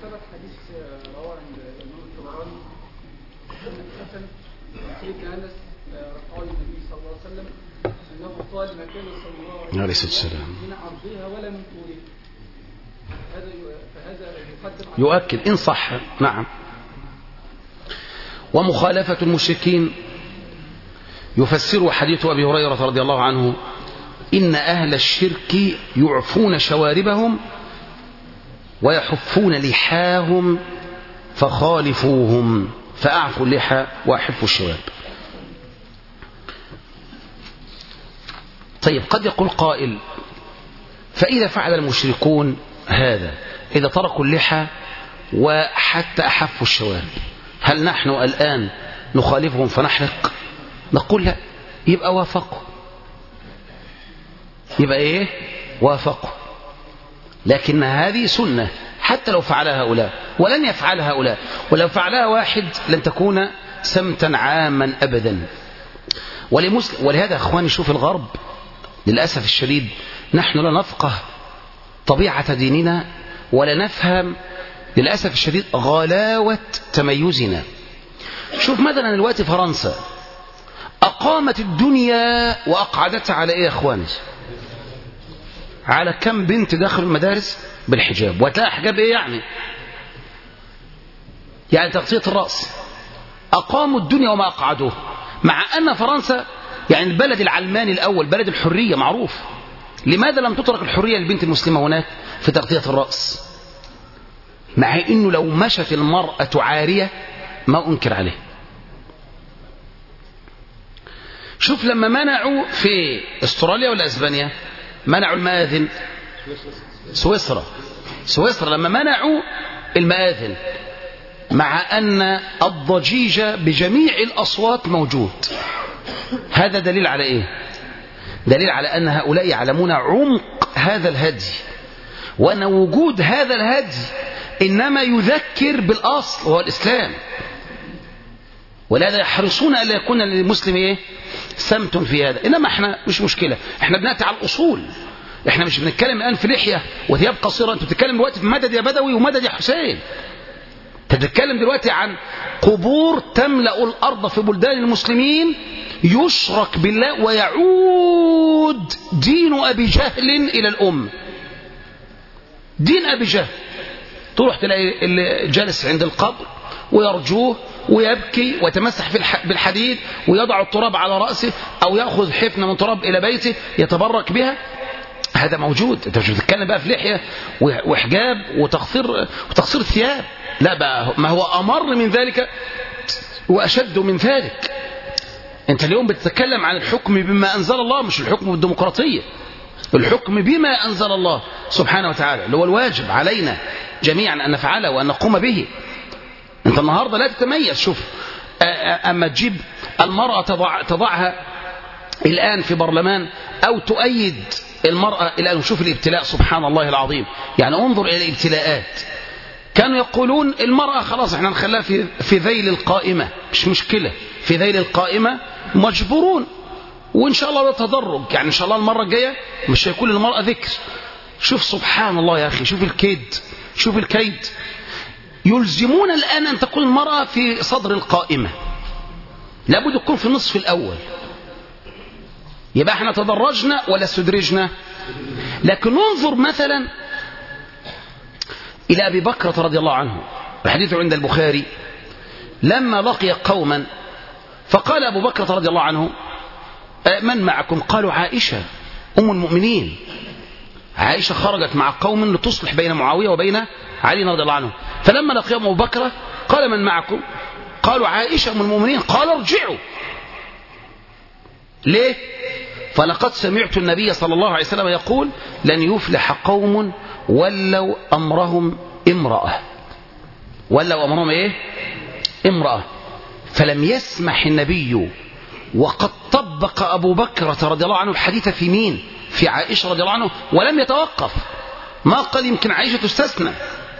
عليه الصلاة والسلام يؤكد إن صح. نعم. ومخالفة المشركين يفسر حديث أبي هريرة رضي الله عنه إن أهل الشرك يعفون شواربهم ويحفون لحاهم فخالفوهم، فأعفوا اللحى وأحفوا الشوارب. طيب قد يقول قائل فإذا فعل المشركون هذا، إذا تركوا اللحى وحتى أحفوا الشوارب، هل نحن الآن نخالفهم فنحلق؟ نقول لا، يبقى وافقوا، يبقى إيه؟ وافقوا. لكن هذه سنة حتى لو فعلها هؤلاء، ولن يفعلها هؤلاء، ولو فعلها واحد لن تكون سمتا عاما أبدا. ولهذا أخواني شوف الغرب للأسف الشديد نحن لا نفقه طبيعة ديننا ولا نفهم للأسف الشديد غلاوة تميزنا. شوف مثلا الوقت فرنسا أقامت الدنيا وأقعدتها على إيه يا أخواني؟ على كم بنت داخل المدارس بالحجاب، وتلاقي حجاب إيه يعني؟ يعني تغطية الرأس. أقاموا الدنيا وما أقعدوه، مع أن فرنسا يعني البلد العلماني الأول، بلد الحرية معروف. لماذا لم تترك الحرية للبنت المسلمة هناك في تغطية الرأس؟ مع أنه لو مشت المرأة عارية ما أنكر عليه. شوف لما منعوا في استراليا ولا اسبانيا منعوا المآذن، سويسرا سويسرا لما منعوا المآذن، مع أن الضجيج بجميع الأصوات موجود. هذا دليل على إيه؟ دليل على أن هؤلاء يعلمون عمق هذا الهدي، وأن وجود هذا الهدي إنما يذكر بالأصل وهو الإسلام، ولهذا يحرصون ألا يكون للمسلم إيه؟ سمت في هذا. إنما إحنا مش مشكلة، إحنا بنأتي على الأصول. إحنا مش بنتكلم الآن في لحية وثياب قصيرة، أنتوا بتتكلم دلوقتي في مدد يا بدوي ومدد يا حسين. تتكلم دلوقتي عن قبور تملأ الأرض في بلدان المسلمين يشرك بالله ويعود دين أبي جهل إلى الأم. دين أبي جهل تروح تلاقي اللي جالس عند القبر ويرجوه ويبكي ويتمسح بالحديد ويضع التراب على رأسه أو يأخذ حفنة من تراب إلى بيته يتبرك بها. هذا موجود. انت مش بتتكلم بقى في لحية وحجاب وتقصير وتقصير ثياب، لا بقى ما هو أمر من ذلك وأشد من ذلك. انت اليوم بتتكلم عن الحكم بما أنزل الله، مش الحكم بالديمقراطية، الحكم بما أنزل الله سبحانه وتعالى اللي هو الواجب علينا جميعا أن نفعله وأن نقوم به. انت النهاردة لا تتميز. شوف أما تجيب المرأة تضع تضعها الآن في برلمان أو تؤيد المرأة الآن، وشوف الابتلاء سبحان الله العظيم. يعني انظر إلى الابتلاءات. كانوا يقولون المرأة خلاص احنا نخليها في في ذيل القائمة، مش مشكلة، في ذيل القائمة مجبورون، وإن شاء الله تدرج، يعني إن شاء الله المرة الجاية مش هيكون للمرأة ذكر. شوف سبحان الله يا أخي، شوف الكيد، شوف الكيد. يلزمون الآن أن تكون المرأة في صدر القائمة، لابد تكون في النصف الأول. يبقى احنا تدرجنا ولا استدرجنا؟ لكن ننظر مثلا إلى أبي بكر رضي الله عنه، الحديث عند البخاري، لما لقي قوما فقال أبو بكر رضي الله عنه من معكم؟ قالوا عائشة أم المؤمنين. عائشة خرجت مع قوم لتصلح بين معاوية وبين علي رضي الله عنه، فلما لقيهم أبو بكر قال من معكم؟ قالوا عائشة أم المؤمنين. قال ارجعوا. ليه؟ فلقد سمعت النبي صلى الله عليه وسلم يقول لن يفلح قوم ولوا أمرهم امرأة. ولوا أمرهم إيه؟ امرأة. فلم يسمح النبي، وقد طبق أبو بكر رضي الله عنه الحديث في مين؟ في عائشة رضي الله عنه، ولم يتوقف، ما قال يمكن عائشة تستثنى.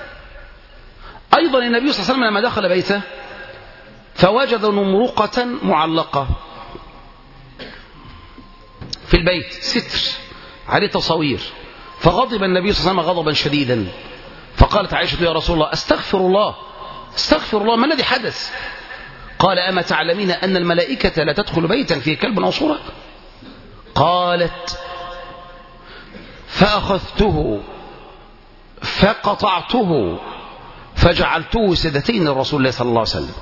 أيضا النبي صلى الله عليه وسلم لما دخل بيته فوجد نمرقة معلقة في البيت، ستر عليه تصوير، فغضب النبي صلى الله عليه وسلم غضبا شديدا، فقالت عائشة يا رسول الله استغفر الله استغفر الله، ما الذي حدث؟ قال أما تعلمين أن الملائكة لا تدخل بيتا فيه كلب أو صورة؟ قالت فأخذته فقطعته فجعلته سدتين للرسول الله صلى الله عليه وسلم.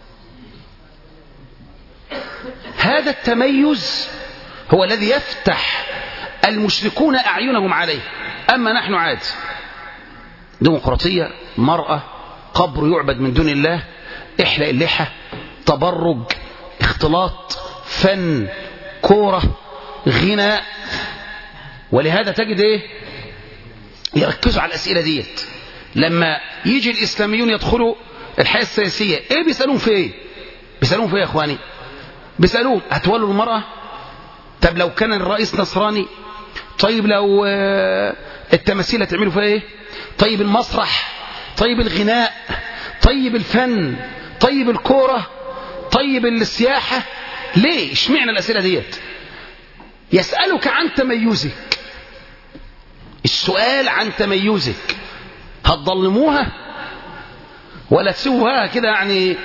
هذا التميز هو الذي يفتح المشركون أعينهم عليه. أما نحن عاد ديمقراطية، مرأة، قبر يعبد من دون الله، إحلاء اللحى، تبرج، اختلاط، فن، كورة، غناء. ولهذا تجد ايه يركزوا على الأسئلة ديت. لما يجي الإسلاميون يدخلوا الحياة السياسية ايه بيسألون في ايه؟ بيسألون في ايه يا اخواني؟ بيسألون هتولوا المرأة؟ طب لو كان الرئيس نصراني؟ طيب لو التماثيل هتعملوا فيها ايه؟ طيب المسرح؟ طيب الغناء؟ طيب الفن؟ طيب الكورة؟ طيب السياحة؟ ليه؟ اشمعنى الأسئلة ديت؟ يسألك عن تميزك. السؤال عن تميزك، هتظلموها ولا تسوها كده يعني؟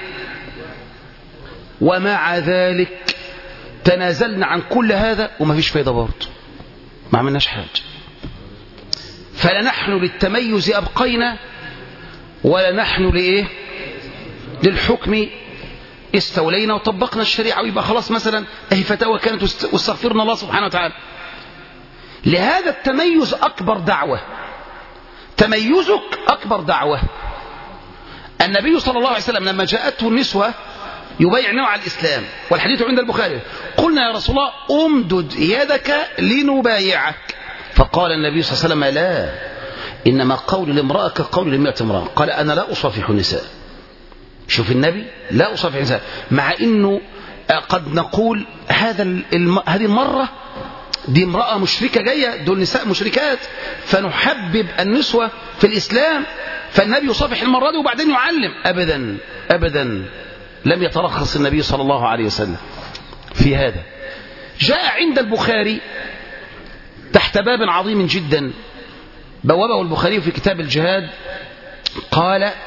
ومع ذلك تنازلنا عن كل هذا وما فيش فايدة برضه، ما عملناش حاجة. فلا نحن للتميز أبقينا ولا نحن لإيه؟ للحكم استولينا وطبقنا الشريعة، ويبقى خلاص مثلا اهي فتاوى كانت واستغفرنا الله سبحانه وتعالى. لهذا التميز أكبر دعوة، تميزك أكبر دعوة. النبي صلى الله عليه وسلم لما جاءته النسوة يبايعنه على الإسلام، والحديث عند البخاري، قلنا يا رسول الله امدد يدك لنبايعك، فقال النبي صلى الله عليه وسلم لا، إنما قول الامرأة كقول لمئة امرأة. قال أنا لا أصافح النساء. شوف النبي لا أصافح النساء، مع إنه قد نقول هذا الم... هذه المرة دي امرأة مشركة جاية، دول نساء مشركات، فنحبب النسوة في الإسلام، فالنبي يصافح المرة دي وبعدين يعلم. أبدا أبدا، لم يترخص النبي صلى الله عليه وسلم في هذا. جاء عند البخاري تحت باب عظيم جدا بوابه البخاري في كتاب الجهاد، قال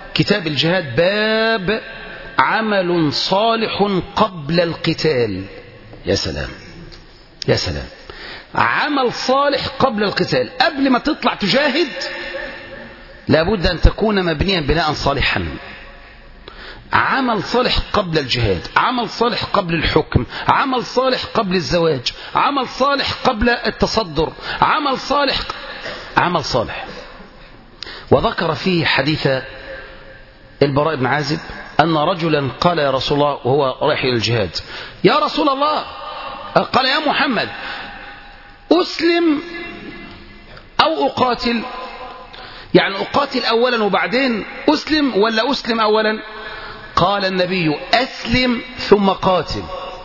كتاب الجهاد باب عمل صالح قبل القتال. يا سلام يا سلام، عمل صالح قبل القتال. قبل ما تطلع تجاهد لابد أن تكون مبنيا بناء صالحا. عمل صالح قبل الجهاد، عمل صالح قبل الحكم، عمل صالح قبل الزواج، عمل صالح قبل التصدر، عمل صالح عمل صالح. وذكر فيه حديث البراء بن عازب أن رجلا قال يا رسول الله وهو رايح إلى الجهاد: يا رسول الله، قال يا محمد، أسلم أو أقاتل؟ يعني أقاتل أولا وبعدين أسلم ولا أسلم أولا؟ قال النبي: أسلم ثم قاتل.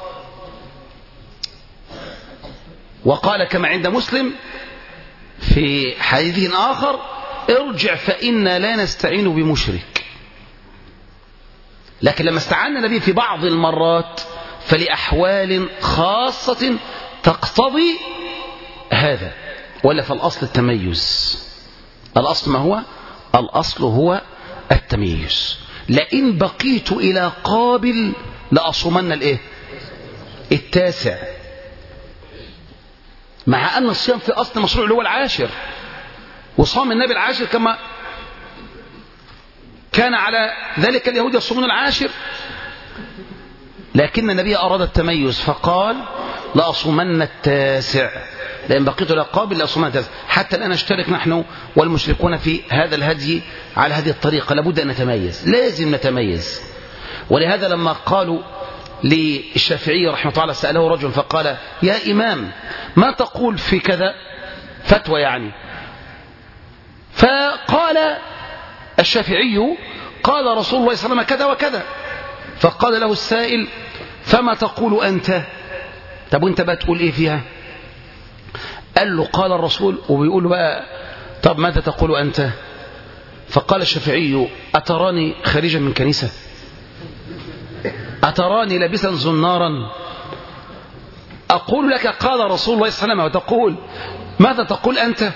وقال كما عند مسلم في حديث آخر: ارجع فإنا لا نستعين بمشرك. لكن لما استعان النبي في بعض المرات فلأحوال خاصة تقتضي هذا، ولا فالأصل التميز. الأصل ما هو؟ الأصل هو التميز. لئن بقيت إلى قابل لأصومن الإيه؟ التاسع، مع أن الصيام في أصل مشروع اللي هو العاشر، وصام النبي العاشر كما كان على ذلك اليهود يصومون العاشر، لكن النبي أراد التميز فقال: لأصومن التاسع، لأن بقيت إلى قابل لأصومن التاسع. حتى الآن نشترك نحن والمشركون في هذا الهدي على هذه الطريقة. لابد أن نتميز، لازم نتميز. ولهذا لما قالوا للشافعي رحمه الله تعالى، سأله رجل فقال: يا إمام، ما تقول في كذا؟ فتوى يعني. فقال الشافعي: قال رسول الله صلى الله عليه وسلم كذا وكذا. فقال له السائل: فما تقول أنت؟ طب وانت بقى تقول ايه فيها؟ قال له: قال الرسول. وبيقول له بقى: طب ماذا تقول أنت؟ فقال الشافعي: أتراني خارجا من كنيسة؟ أتراني لابسا زنارا؟ أقول لك قال رسول الله صلى الله عليه وسلم وتقول ماذا تقول أنت؟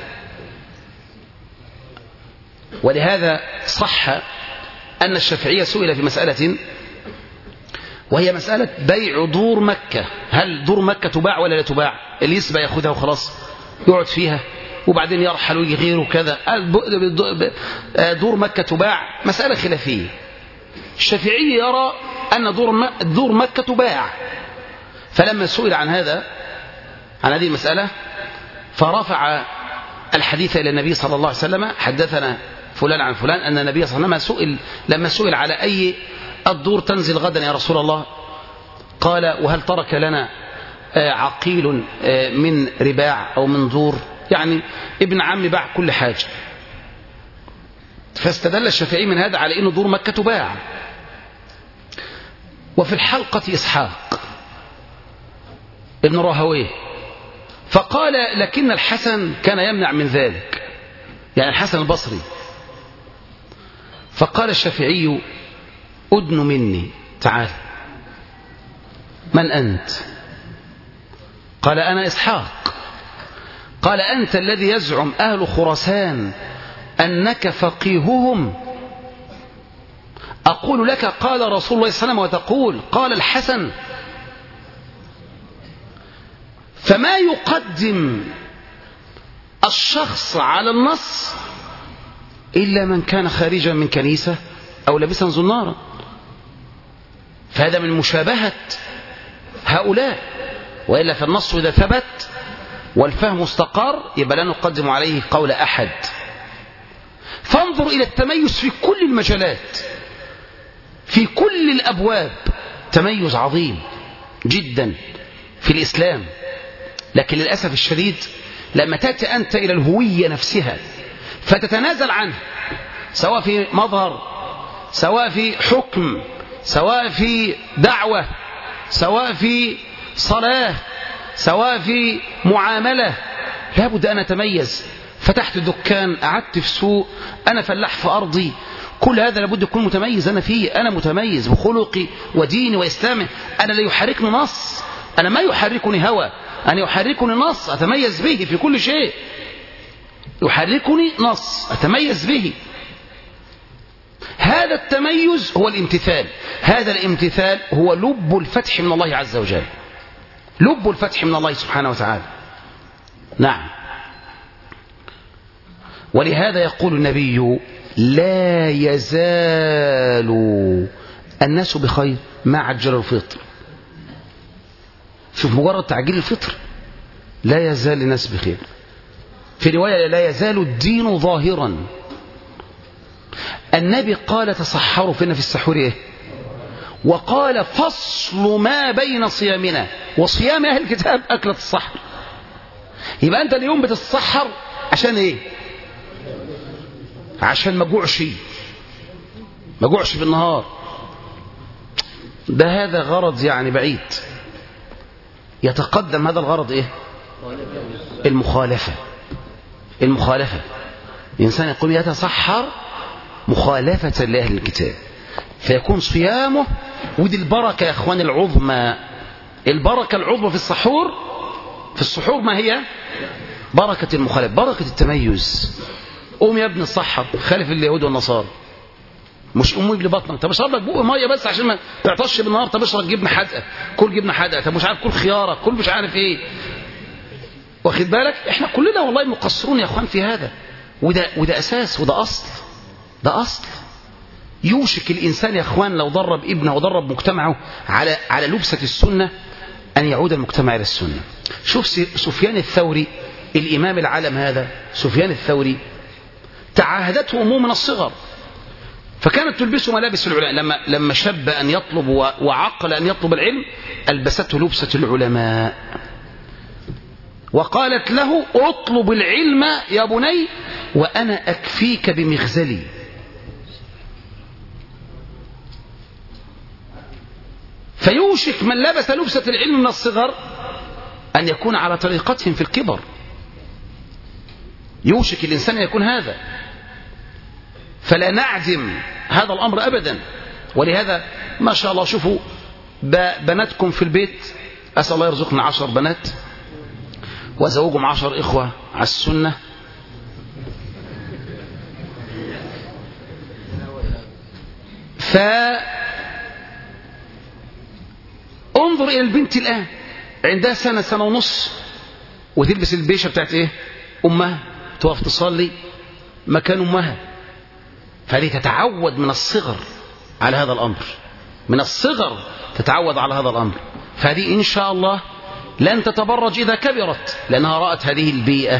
ولهذا صح أن الشافعي سئل في مسألة، وهي مسألة بيع دور مكة. هل دور مكة تباع ولا لا تباع؟ اللي يسبق ياخدها وخلاص يقعد فيها وبعدين يرحل ويجي غيره كذا. دور مكة تباع، مسألة خلافية. الشافعي يرى أن دور دور مكة تباع. فلما سئل عن هذا، عن هذه المسألة، فرفع الحديث إلى النبي صلى الله عليه وسلم: حدثنا فلان عن فلان أن النبي صلى الله عليه وسلم سئل، لما سئل على أي الدور تنزل غدا يا رسول الله، قال: وهل ترك لنا عقيل من رباع أو من دور؟ يعني ابن عم باع كل حاجة. فاستدل الشافعي من هذا على أنه دور مكة تباع. وفي الحلقة إسحاق ابن راهويه فقال: لكن الحسن كان يمنع من ذلك، يعني الحسن البصري. فقال الشافعي: أدن مني، تعال. من أنت؟ قال: أنا إسحاق. قال: أنت الذي يزعم أهل خراسان أنك فقيههم. أقول لك قال رسول الله صلى الله عليه وسلم وتقول قال الحسن. فما يقدم الشخص على النص إلا من كان خارجا من كنيسة أو لابسا زنارا. فهذا من مشابهة هؤلاء. وإلا فالنص إذا ثبت والفهم استقر يبقى لا نقدم عليه قول أحد. فانظر إلى التميز في كل المجالات، في كل الأبواب، تميز عظيم جدا في الإسلام. لكن للأسف الشديد لما تأتي أنت إلى الهوية نفسها فتتنازل عنه، سواء في مظهر، سواء في حكم، سواء في دعوة، سواء في صلاة، سواء في معاملة، لابد أن أتميز. فتحت دكان، قعدت في سوق، أنا فلاح في أرضي، كل هذا لابد يكون متميز أنا فيه. أنا متميز بخلقي وديني وإسلامي. أنا لا يحركني نص، أنا ما يحركني هوى، أنا يحركني نص أتميز به في كل شيء. يحركني نص أتميز به. هذا التميز هو الامتثال، هذا الامتثال هو لب الفتح من الله عز وجل، لب الفتح من الله سبحانه وتعالى. نعم. ولهذا يقول النبي لا يزال الناس بخير ما عجل الفطر. شوف مجرد تعجيل الفطر لا يزال الناس بخير. في رواية لا يزال الدين ظاهرا. النبي قال تصحروا فينا في السحور ايه؟ وقال فصل ما بين صيامنا وصيام اهل الكتاب اكلة السحر. يبقى انت اليوم بتتسحر عشان ايه؟ عشان ما جوعش ما جوعش بالنهار. ده هذا غرض يعني بعيد. يتقدم هذا الغرض ايه؟ المخالفة. المخالفة الإنسان يقوم يتسحر مخالفة لأهل الكتاب فيكون صيامه. ودي البركة يا أخوان العظمى. البركة العظمى في السحور في السحور ما هي؟ بركة المخالفة، بركة التميز. قوم يا ابن السحر خالف اليهود والنصارى. مش قوم يجلي بطنك، طب اشرب لك بق ميه بس عشان ما تعطش بالنهار. طب اشرب جبنه حادقه، كل جبنه حادقه. طب مش عارف كل خياره، كل مش عارف ايه. واخد بالك؟ احنا كلنا والله مقصرون يا اخوان في هذا. وده وده اساس وده اصل. ده اصل. يوشك الانسان يا اخوان لو درب ابنه ودرب مجتمعه على على لبسه السنه ان يعود المجتمع الى السنه. شوف سفيان الثوري الامام العالم هذا، سفيان الثوري تعاهدته امه من الصغر فكانت تلبسه ملابس العلماء. لما لما شب ان يطلب وعقل ان يطلب العلم البسته لبسه العلماء وقالت له اطلب العلم يا بني وانا اكفيك بمخزلي. فيوشك من لبس لبسه العلم من الصغر ان يكون على طريقتهم في الكبر. يوشك الانسان يكون هذا. فلا نعدم هذا الأمر أبدا. ولهذا ما شاء الله شوفوا بناتكم في البيت. أسأل الله يرزقنا عشر بنات وزوجهم عشر إخوة على السنة. فانظر إلى البنت الآن عندها سنة سنة ونص وتلبس البيشة بتاعت إيه؟ أمها، توقف تصلي مكان أمها. فهذه تتعود من الصغر على هذا الأمر، من الصغر تتعود على هذا الأمر. فهذه إن شاء الله لن تتبرج إذا كبرت لأنها رأت هذه البيئة.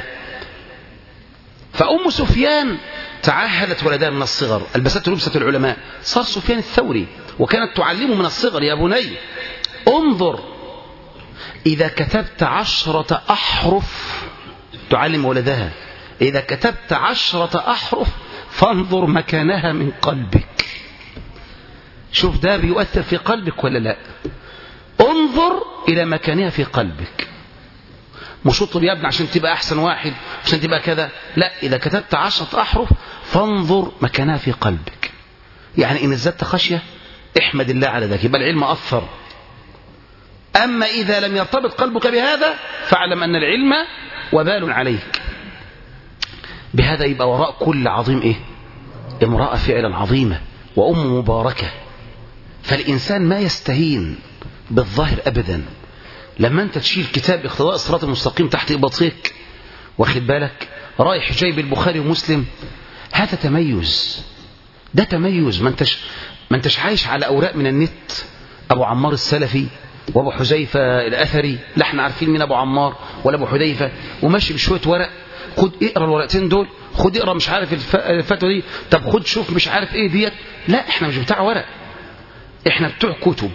فأم سفيان تعهدت ولدها من الصغر، ألبسته لبسة العلماء. صار سفيان الثوري وكانت تعلمه من الصغر يا بني انظر إذا كتبت عشرة أحرف، تعلم ولدها إذا كتبت عشرة أحرف فانظر مكانها من قلبك. شوف ده بيؤثر في قلبك ولا لا؟ انظر إلى مكانها في قلبك. مش اطلب يا ابني عشان تبقى أحسن واحد عشان تبقى كذا، لا، إذا كتبت عشرة أحرف فانظر مكانها في قلبك. يعني إن ازددت خشية احمد الله على ذلك، يبقى العلم أثر. أما إذا لم يرتبط قلبك بهذا فاعلم أن العلم وبال عليك. بهذا يبقى وراء كل عظيم إيه؟ امرأة فعلا عظيمة وأم مباركة. فالإنسان ما يستهين بالظاهر أبدا. لما أنت تشيل كتاب اقتضاء الصراط المستقيم تحت إبطيك واخد بالك رايح جايب البخاري ومسلم، هذا تميز. ده تميز. ما انتش ما انتش عايش على أوراق من النت أبو عمار السلفي وأبو حذيفة الأثري، لا احنا عارفين مين أبو عمار ولا أبو حذيفة، وماشي بشوية ورق. خد اقرا الورقتين دول، خد اقرا مش عارف الفتوى دي، طب خد شوف مش عارف ايه ديت. لا، احنا مش بتاع ورق، احنا بتوع كتب.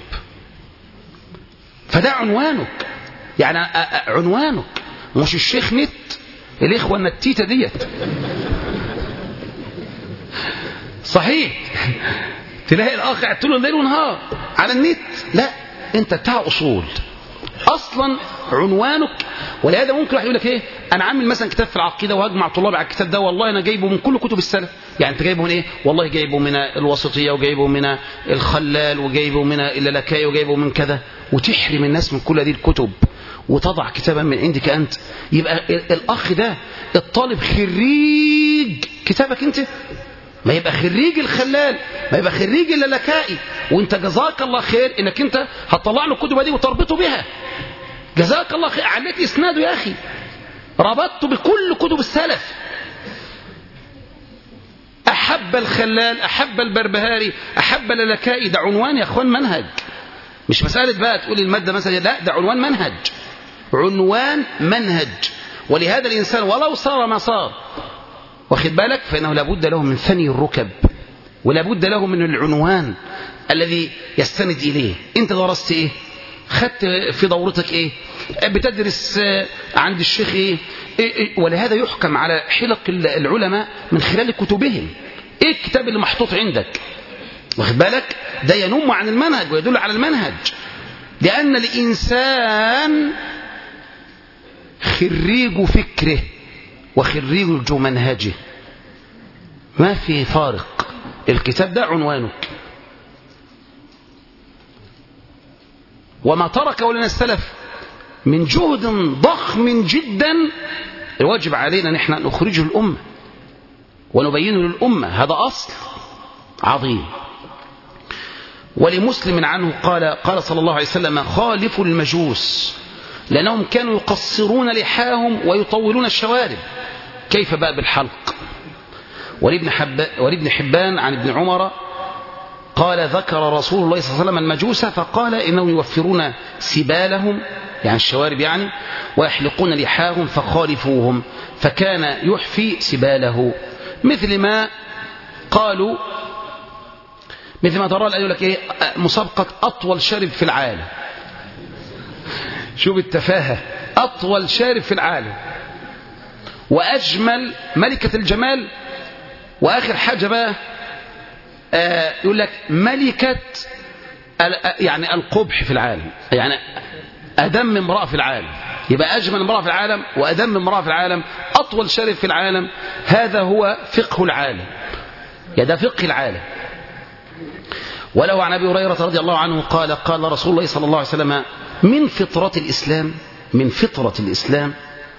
فده عنوانك، يعني عنوانك مش الشيخ نت الاخوه النتيته ديت. صحيح تلاقي الاخ قاعد طول الليل ونهار على النت. لا، انت بتاع اصول اصلا عنوانك. ولهذا ممكن واحد يقول لك ايه، انا عامل مثلا كتاب في العقيده وهجمع طلابي على الكتاب ده، والله انا جايبه من كل كتب السلف. يعني انت جايبه من ايه؟ والله جايبه من الوسطيه وجايبه من الخلال وجايبه من اللالكائي وجايبه من كذا، وتحرم الناس من كل هذه الكتب وتضع كتابا من عندك انت. يبقى الاخ ده الطالب خريج كتابك انت، ما يبقى خريج الخلال ما يبقى خريج إلا لكائي، وانت جزاك الله خير انك انت هتطلع له الكتب دي وتربطه بها، جزاك الله خير، عليك اسناده يا اخي، ربطته بكل كتب السلف. احب الخلال، احب البربهاري، احب اللكائي، ده عنوان يا اخوان منهج، مش مسألة بقى تقول المادة مثلا، لا ده عنوان منهج، عنوان منهج. ولهذا الإنسان ولو صار ما صار واخد بالك فإنه لابد له من ثني الركب، ولابد له من العنوان الذي يستند إليه. أنت درست إيه؟ خدت في دورتك إيه؟ بتدرس عند الشيخ إيه؟ إيه؟ ولهذا يحكم على حلق العلماء من خلال كتبهم. إيه الكتاب اللي محطوط عندك؟ واخد بالك؟ ده ينم عن المنهج ويدل على المنهج، لأن الإنسان خريج فكره وخريج منهجه، ما في فارق. الكتاب ده عنوانك. وما تركه لنا السلف من جهد ضخم جدا الواجب علينا نحن نخرجه الأمة ونبينه للأمة، هذا أصل عظيم. ولمسلم عنه قال قال صلى الله عليه وسلم: خالفوا المجوس لأنهم كانوا يقصرون لحاهم ويطولون الشوارب، كيف بقى بالحلق؟ ولابن, حب... ولابن حبان عن ابن عمر قال: ذكر رسول الله صلى الله عليه وسلم المجوس فقال إنهم يوفرون سبالهم، يعني الشوارب يعني، ويحلقون لحاهم فخالفوهم، فكان يحفي سباله. مثل ما قالوا، مثل ما ترى الآن يقول لك إيه؟ مسابقة أطول شارب في العالم. شوف التفاهة، أطول شارب في العالم وأجمل ملكة الجمال، وآخر حاجة بقى آه يقول لك ملكة يعني القبح في العالم، يعني أدم امرأة في العالم، يبقى أجمل امرأة في العالم وأدم امرأة في العالم، أطول شارب في العالم. هذا هو فقه العالم، يا ده فقه العالم. ولو عن أبي هريرة رضي الله عنه قال: قال رسول الله صلى الله عليه وسلم: من فطرة الإسلام من فطرة الإسلام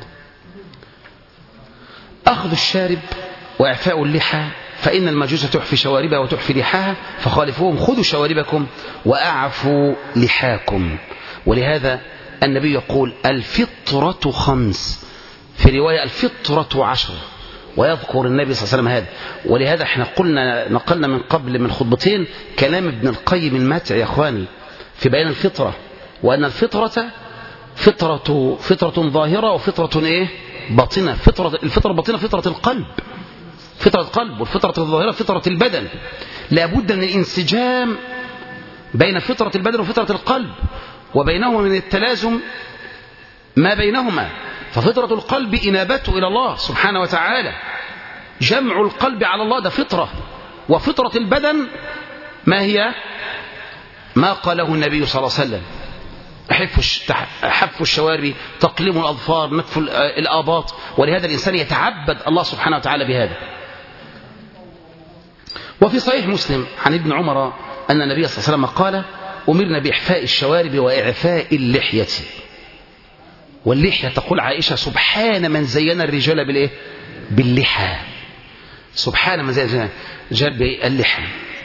أخذ الشارب وإعفاء اللحى، فإن المجوس تحفي شواربها وتحفي لحاها، فخالفوهم، خذوا شواربكم وأعفوا لحاكم. ولهذا النبي يقول: الفطرة خمس، في رواية الفطرة عشر، ويذكر النبي صلى الله عليه وسلم هذا. ولهذا احنا قلنا نقلنا من قبل من خطبتين كلام ابن القيم الماتع يا اخواني في بيان الفطرة، وأن الفطرة فطرة فطرة ظاهرة وفطرة ايه باطنة. فطرة الفطرة الباطنة فطرة القلب، فطرة القلب، والفطرة الظاهرة فطرة البدن. لابد من الانسجام بين فطرة البدن وفطرة القلب، وبينهما من التلازم ما بينهما. ففطرة القلب إنابته إلى الله سبحانه وتعالى، جمع القلب على الله، ده فطرة. وفطرة البدن ما هي؟ ما قاله النبي صلى الله عليه وسلم: حف الشوارب، تقليم الأظفار، نتف الآباط. ولهذا الإنسان يتعبد الله سبحانه وتعالى بهذا. وفي صحيح مسلم عن ابن عمر أن النبي صلى الله عليه وسلم قال: أمرنا بإحفاء الشوارب وإعفاء اللحية. واللحية تقول عائشة: سبحان من زين الرجال بالإيه؟ باللحى. سبحان من زين الرجال باللحى.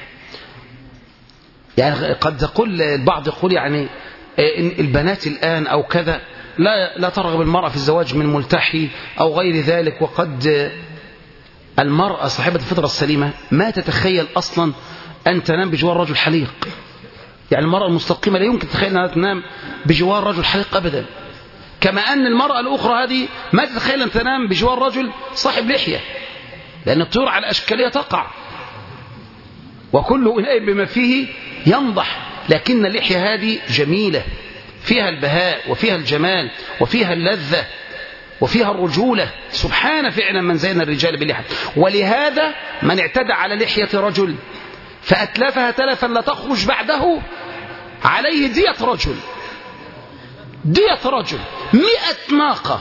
يعني قد تقول البعض يقول يعني إن البنات الآن أو كذا لا لا ترغب المرأة في الزواج من ملتحي أو غير ذلك، وقد المرأة صاحبة الفطرة السليمة ما تتخيل أصلا أن تنام بجوار رجل حليق. يعني المرأة المستقيمة لا يمكن تتخيل أنها تنام بجوار رجل حليق أبدا، كما أن المرأة الأخرى هذه ما تتخيل أن تنام بجوار رجل صاحب لحية، لأن الطيور على الأشكالية تقع، وكل إناء بما فيه ينضح. لكن اللحية هذه جميلة، فيها البهاء وفيها الجمال وفيها اللذة وفيها الرجولة. سبحان فعلا من زين الرجال باللحية. ولهذا من اعتدى على لحية رجل فأتلفها تلفا لا تخرج بعده عليه دية رجل، دية رجل مئة ناقة،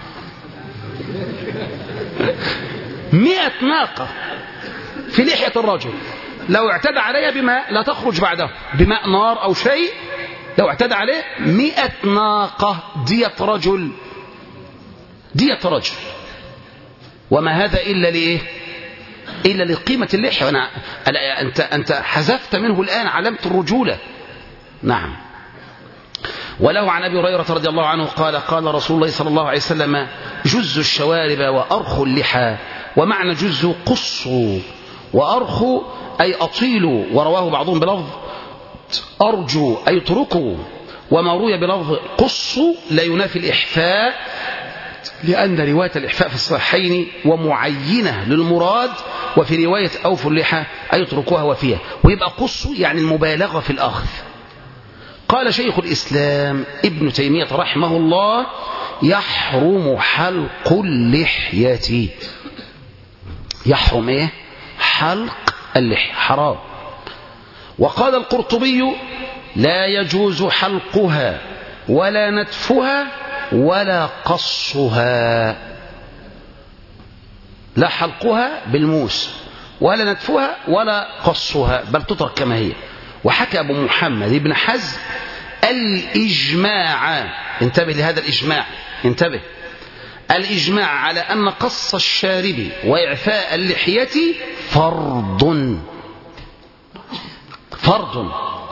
مئة ناقة في لحية الرجل، لو اعتدى عليها بماء لا تخرج بعده، بماء نار أو شيء، لو اعتدى عليه مئة ناقة دية رجل، دية رجل. وما هذا إلا لإيه؟ إلا لقيمة اللحية. وأنا أنت أنت حذفت منه الآن علامة الرجولة. نعم. وله عن أبي هريرة رضي الله عنه قال قال رسول الله صلى الله عليه وسلم جز الشوارب وأرخوا اللحى. ومعنى جز قصوا، وأرخوا أي أطيلوا، ورواه بعضهم بلفظ أرجو أي اتركوا، وما روي بلفظ قصوا لا ينافي الإحفاء، لأن رواية الإحفاء في الصحيحين ومعينة للمراد، وفي رواية أوفوا اللحى أي اتركوها وفيها. ويبقى قصوا يعني المبالغة في الأخذ. قال شيخ الإسلام ابن تيمية رحمه الله يحرم حلق اللحية. يحرم ايه؟ حلق اللحية، حرام. وقال القرطبي لا يجوز حلقها ولا نتفها ولا قصها. لا حلقها بالموس ولا نتفها ولا قصها، بل تترك كما هي. وحكى أبو محمد بن حزم الإجماع، انتبه لهذا الإجماع، انتبه، الإجماع على أن قص الشارب وإعفاء اللحية فرض. فرض.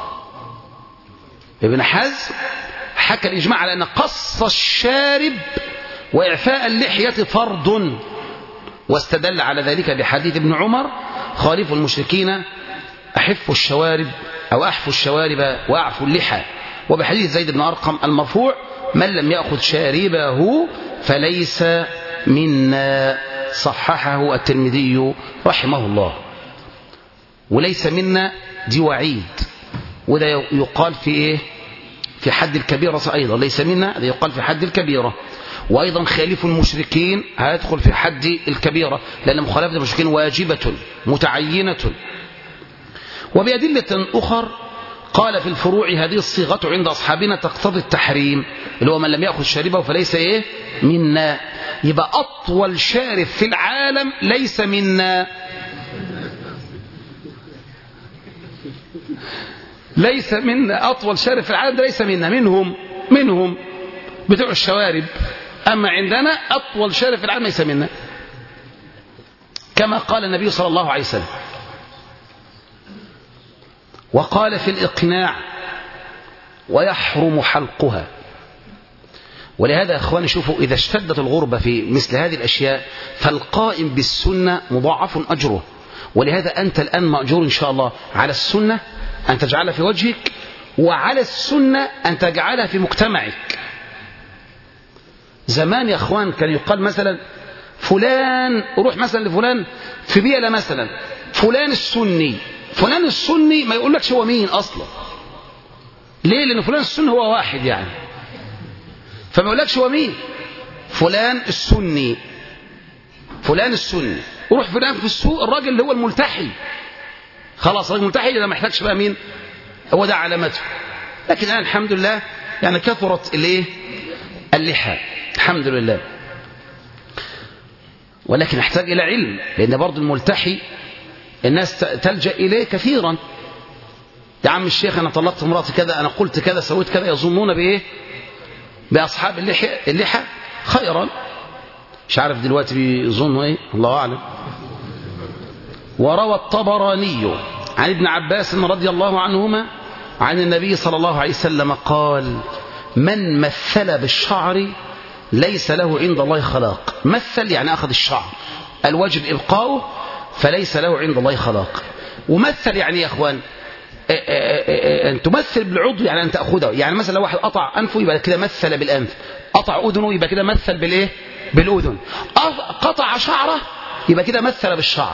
ابن حزم حكى الإجماع على أن قص الشارب وإعفاء اللحية فرض، واستدل على ذلك بحديث ابن عمر خالفوا المشركين أحفوا الشوارب أو أحفوا الشوارب وأعفوا اللحى، وبحديث زيد بن أرقم المرفوع من لم يأخذ شاربه فليس منا، صححه الترمذي رحمه الله. وليس منا دي وعيد، وده يقال في إيه؟ في حد الكبيرة أيضا. ليس منا ده يقال في حد الكبيرة، وأيضا خالف المشركين هيدخل في حد الكبيرة، لأن مخالفة المشركين واجبة متعينة. وبأدلة أخر قال في الفروع هذه الصيغة عند أصحابنا تقتضي التحريم، اللي هو من لم يأخذ شاربه فليس إيه؟ منا. يبقى أطول شارب في العالم ليس منا، ليس منا. أطول شارب في العالم ليس منا، منهم منهم بتوع الشوارب، أما عندنا أطول شارب في العالم ليس منا، كما قال النبي صلى الله عليه وسلم. وقال في الإقناع ويحرم حلقها. ولهذا يا أخواني شوفوا، إذا اشتدت الغربة في مثل هذه الأشياء فالقائم بالسنة مضاعف أجره. ولهذا أنت الآن مأجور إن شاء الله على السنة أن تجعلها في وجهك، وعلى السنة أن تجعلها في مجتمعك. زمان يا أخوان كان يقال مثلا فلان، روح مثلا لفلان في بيئة مثلا، فلان السني، فلان السني ما يقولكش هو مين أصلا. ليه؟ لأن فلان السني هو واحد يعني، فما يقولكش هو مين. فلان السني، فلان السني. روح فلان في السوق الراجل اللي هو الملتحي، خلاص الراجل الملتحي ده ما يحتاجش بقى مين، هو ده علامته. لكن الآن الحمد لله يعني كثرت الايه؟ اللحى، الحمد لله. ولكن نحتاج إلى علم، لأن برضو الملتحي الناس تلجأ إليه كثيرا. يا عم الشيخ أنا طلقت مراتي كذا، أنا قلت كذا، سويت كذا. يظنون بإيه؟ بأصحاب اللحى اللحى خيرا. مش عارف دلوقتي بيظنوا إيه، الله أعلم. وروى الطبراني عن ابن عباس رضي الله عنهما عن النبي صلى الله عليه وسلم قال من مثل بالشعر ليس له عند الله خلاق. مثل يعني أخذ الشعر، الواجب إبقاؤه، فليس له عند الله خلاق. ومثل يعني يا أخوان أن تمثل بالعضو، يعني أن تأخذه. يعني مثلا لو واحد قطع أنفه يبقى كده مثل بالأنف، قطع أذنه يبقى كده مثل بالإيه؟ بالأذن. قطع شعره يبقى كده مثل بالشعر.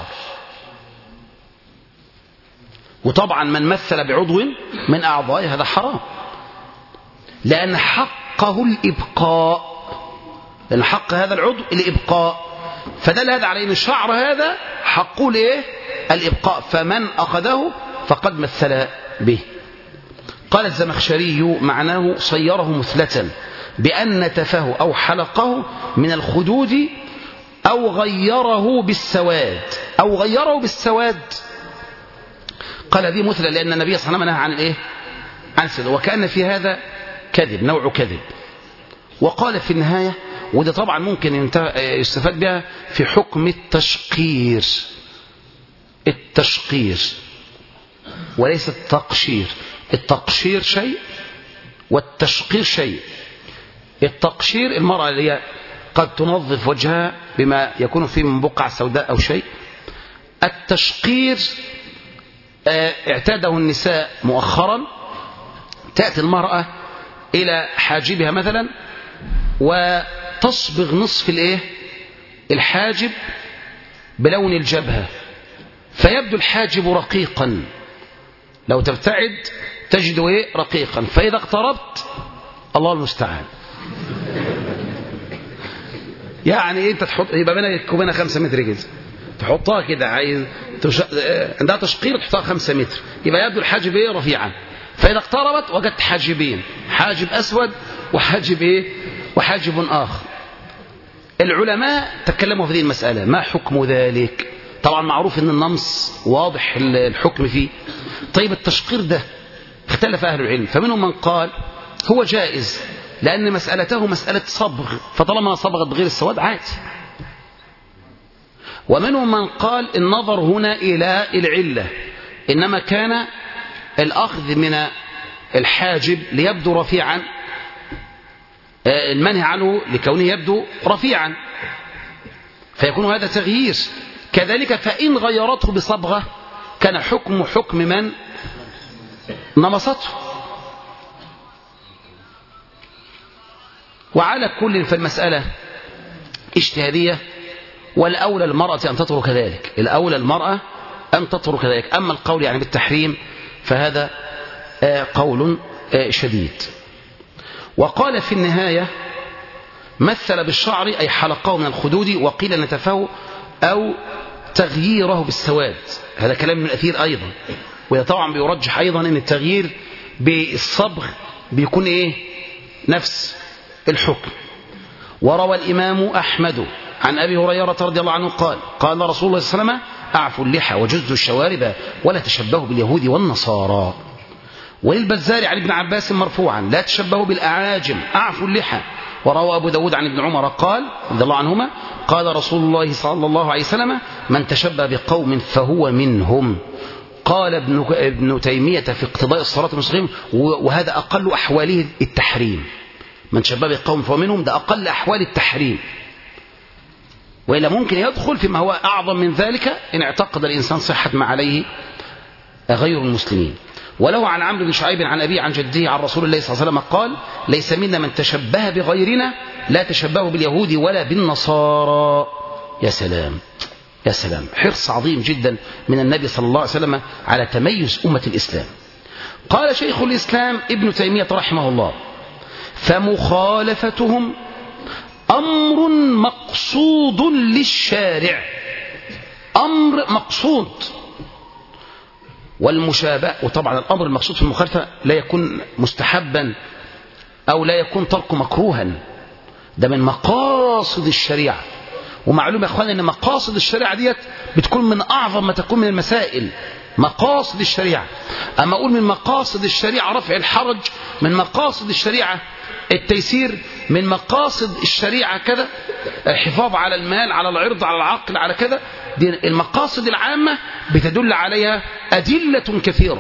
وطبعا من مثل بعضو من أعضائه هذا حرام، لأن حقه الإبقاء، لأن حق هذا العضو الإبقاء. فدل هذا على أن الشعر هذا حقه لإيه؟ الإبقاء، فمن أخذه فقد مثل به. قال الزمخشري معناه صيره مثلة بأن نتفه أو حلقه من الخدود أو غيره بالسواد، أو غيره بالسواد. قال هذه مثلة لأن النبي صلى الله عليه وسلم نهى عن الإيه؟ عن سد، وكأن في هذا كذب، نوع كذب. وقال في النهاية، وده طبعا ممكن يستفاد بها في حكم التشقير، تشقير وليس التقشير. التقشير شيء والتشقير شيء. التقشير المرأة اللي هي قد تنظف وجهها بما يكون فيه من بقع سوداء أو شيء. التشقير اعتاده النساء مؤخرا، تأتي المرأة إلى حاجبها مثلا وتصبغ نصف الايه الحاجب بلون الجبهة فيبدو الحاجب رقيقا، لو تبتعد تجده ايه رقيقا، فإذا اقتربت الله المستعان يعني انت تحط يبقى بينك وبينها خمسة متر كده، تحطها كده عايز تش... عندها تشقير تحطها خمسة متر، يبقى يبدو الحاجب ايه رفيعا، فإذا اقتربت وجدت حاجبين، حاجب أسود وحاجب ايه وحاجب آخر. العلماء تكلموا في هذه المسألة، ما حكم ذلك؟ طبعا معروف ان النمص واضح الحكم فيه. طيب التشقير ده اختلف أهل العلم، فمنهم من قال هو جائز لأن مسألته مسألة صبغ، فطالما صبغت بغير السواد عادي. ومنهم من قال النظر هنا إلى العلة، إنما كان الأخذ من الحاجب ليبدو رفيعا، المنهي عنه لكونه يبدو رفيعا، فيكون هذا تغيير. كذلك فإن غيرته بصبغة كان حكم حكم من نمصته. وعلى كل فالمسألة اجتهادية، والأولى المرأة أن تترك ذلك، الأولى المرأة أن تترك ذلك. أما القول يعني بالتحريم فهذا قول شديد. وقال في النهاية مثل بالشعر أي حلقه من الخدود، وقيل نتفه أو تغييره بالسواد، هذا كلام من الأثير أيضا. وهذا طبعا بيرجح أيضا أن التغيير بالصبغ بيكون إيه نفس الحكم. وروى الإمام أحمد عن أبي هريرة رضي الله عنه قال قال رسول الله صلى الله عليه وسلم أعفوا اللحى وجزوا الشوارب ولا تشبهوا باليهود والنصارى. وللبزار عن ابن عباس مرفوعا لا تشبهوا بالأعاجم أعفوا اللحى. وروى أبو داود عن ابن عمر قال رضي الله عنهما قال رسول الله صلى الله عليه وسلم من تشبه بقوم فهو منهم. قال ابن, ابن تيمية في اقتضاء الصراط المستقيم وهذا أقل أحواله التحريم، من تشبه بقوم فهو منهم، ده أقل أحوال التحريم، وإلا ممكن يدخل فيما هو أعظم من ذلك إن اعتقد الإنسان صحة ما عليه غير المسلمين. وله عن عمرو بن شعيب عن أبيه عن جده عن رسول الله صلى الله عليه وسلم قال ليس منا من تشبه بغيرنا لا تشبهوا باليهود ولا بالنصارى. يا سلام يا سلام، حرص عظيم جدا من النبي صلى الله عليه وسلم على تميز أمة الإسلام. قال شيخ الإسلام ابن تيمية رحمه الله فمخالفتهم أمر مقصود للشارع، أمر مقصود. والمشابه، وطبعا الأمر المقصود في المخالفة لا يكون مستحبا أو لا يكون ترك مكروها، ده من مقاصد الشريعة. ومعلوم يا أخوان أن مقاصد الشريعة ديت بتكون من أعظم ما تكون من المسائل، مقاصد الشريعة. أما أقول من مقاصد الشريعة رفع الحرج، من مقاصد الشريعة التيسير، من مقاصد الشريعة كذا الحفاظ على المال على العرض على العقل على كذا، دي المقاصد العامة بتدل عليها أدلة كثيرة.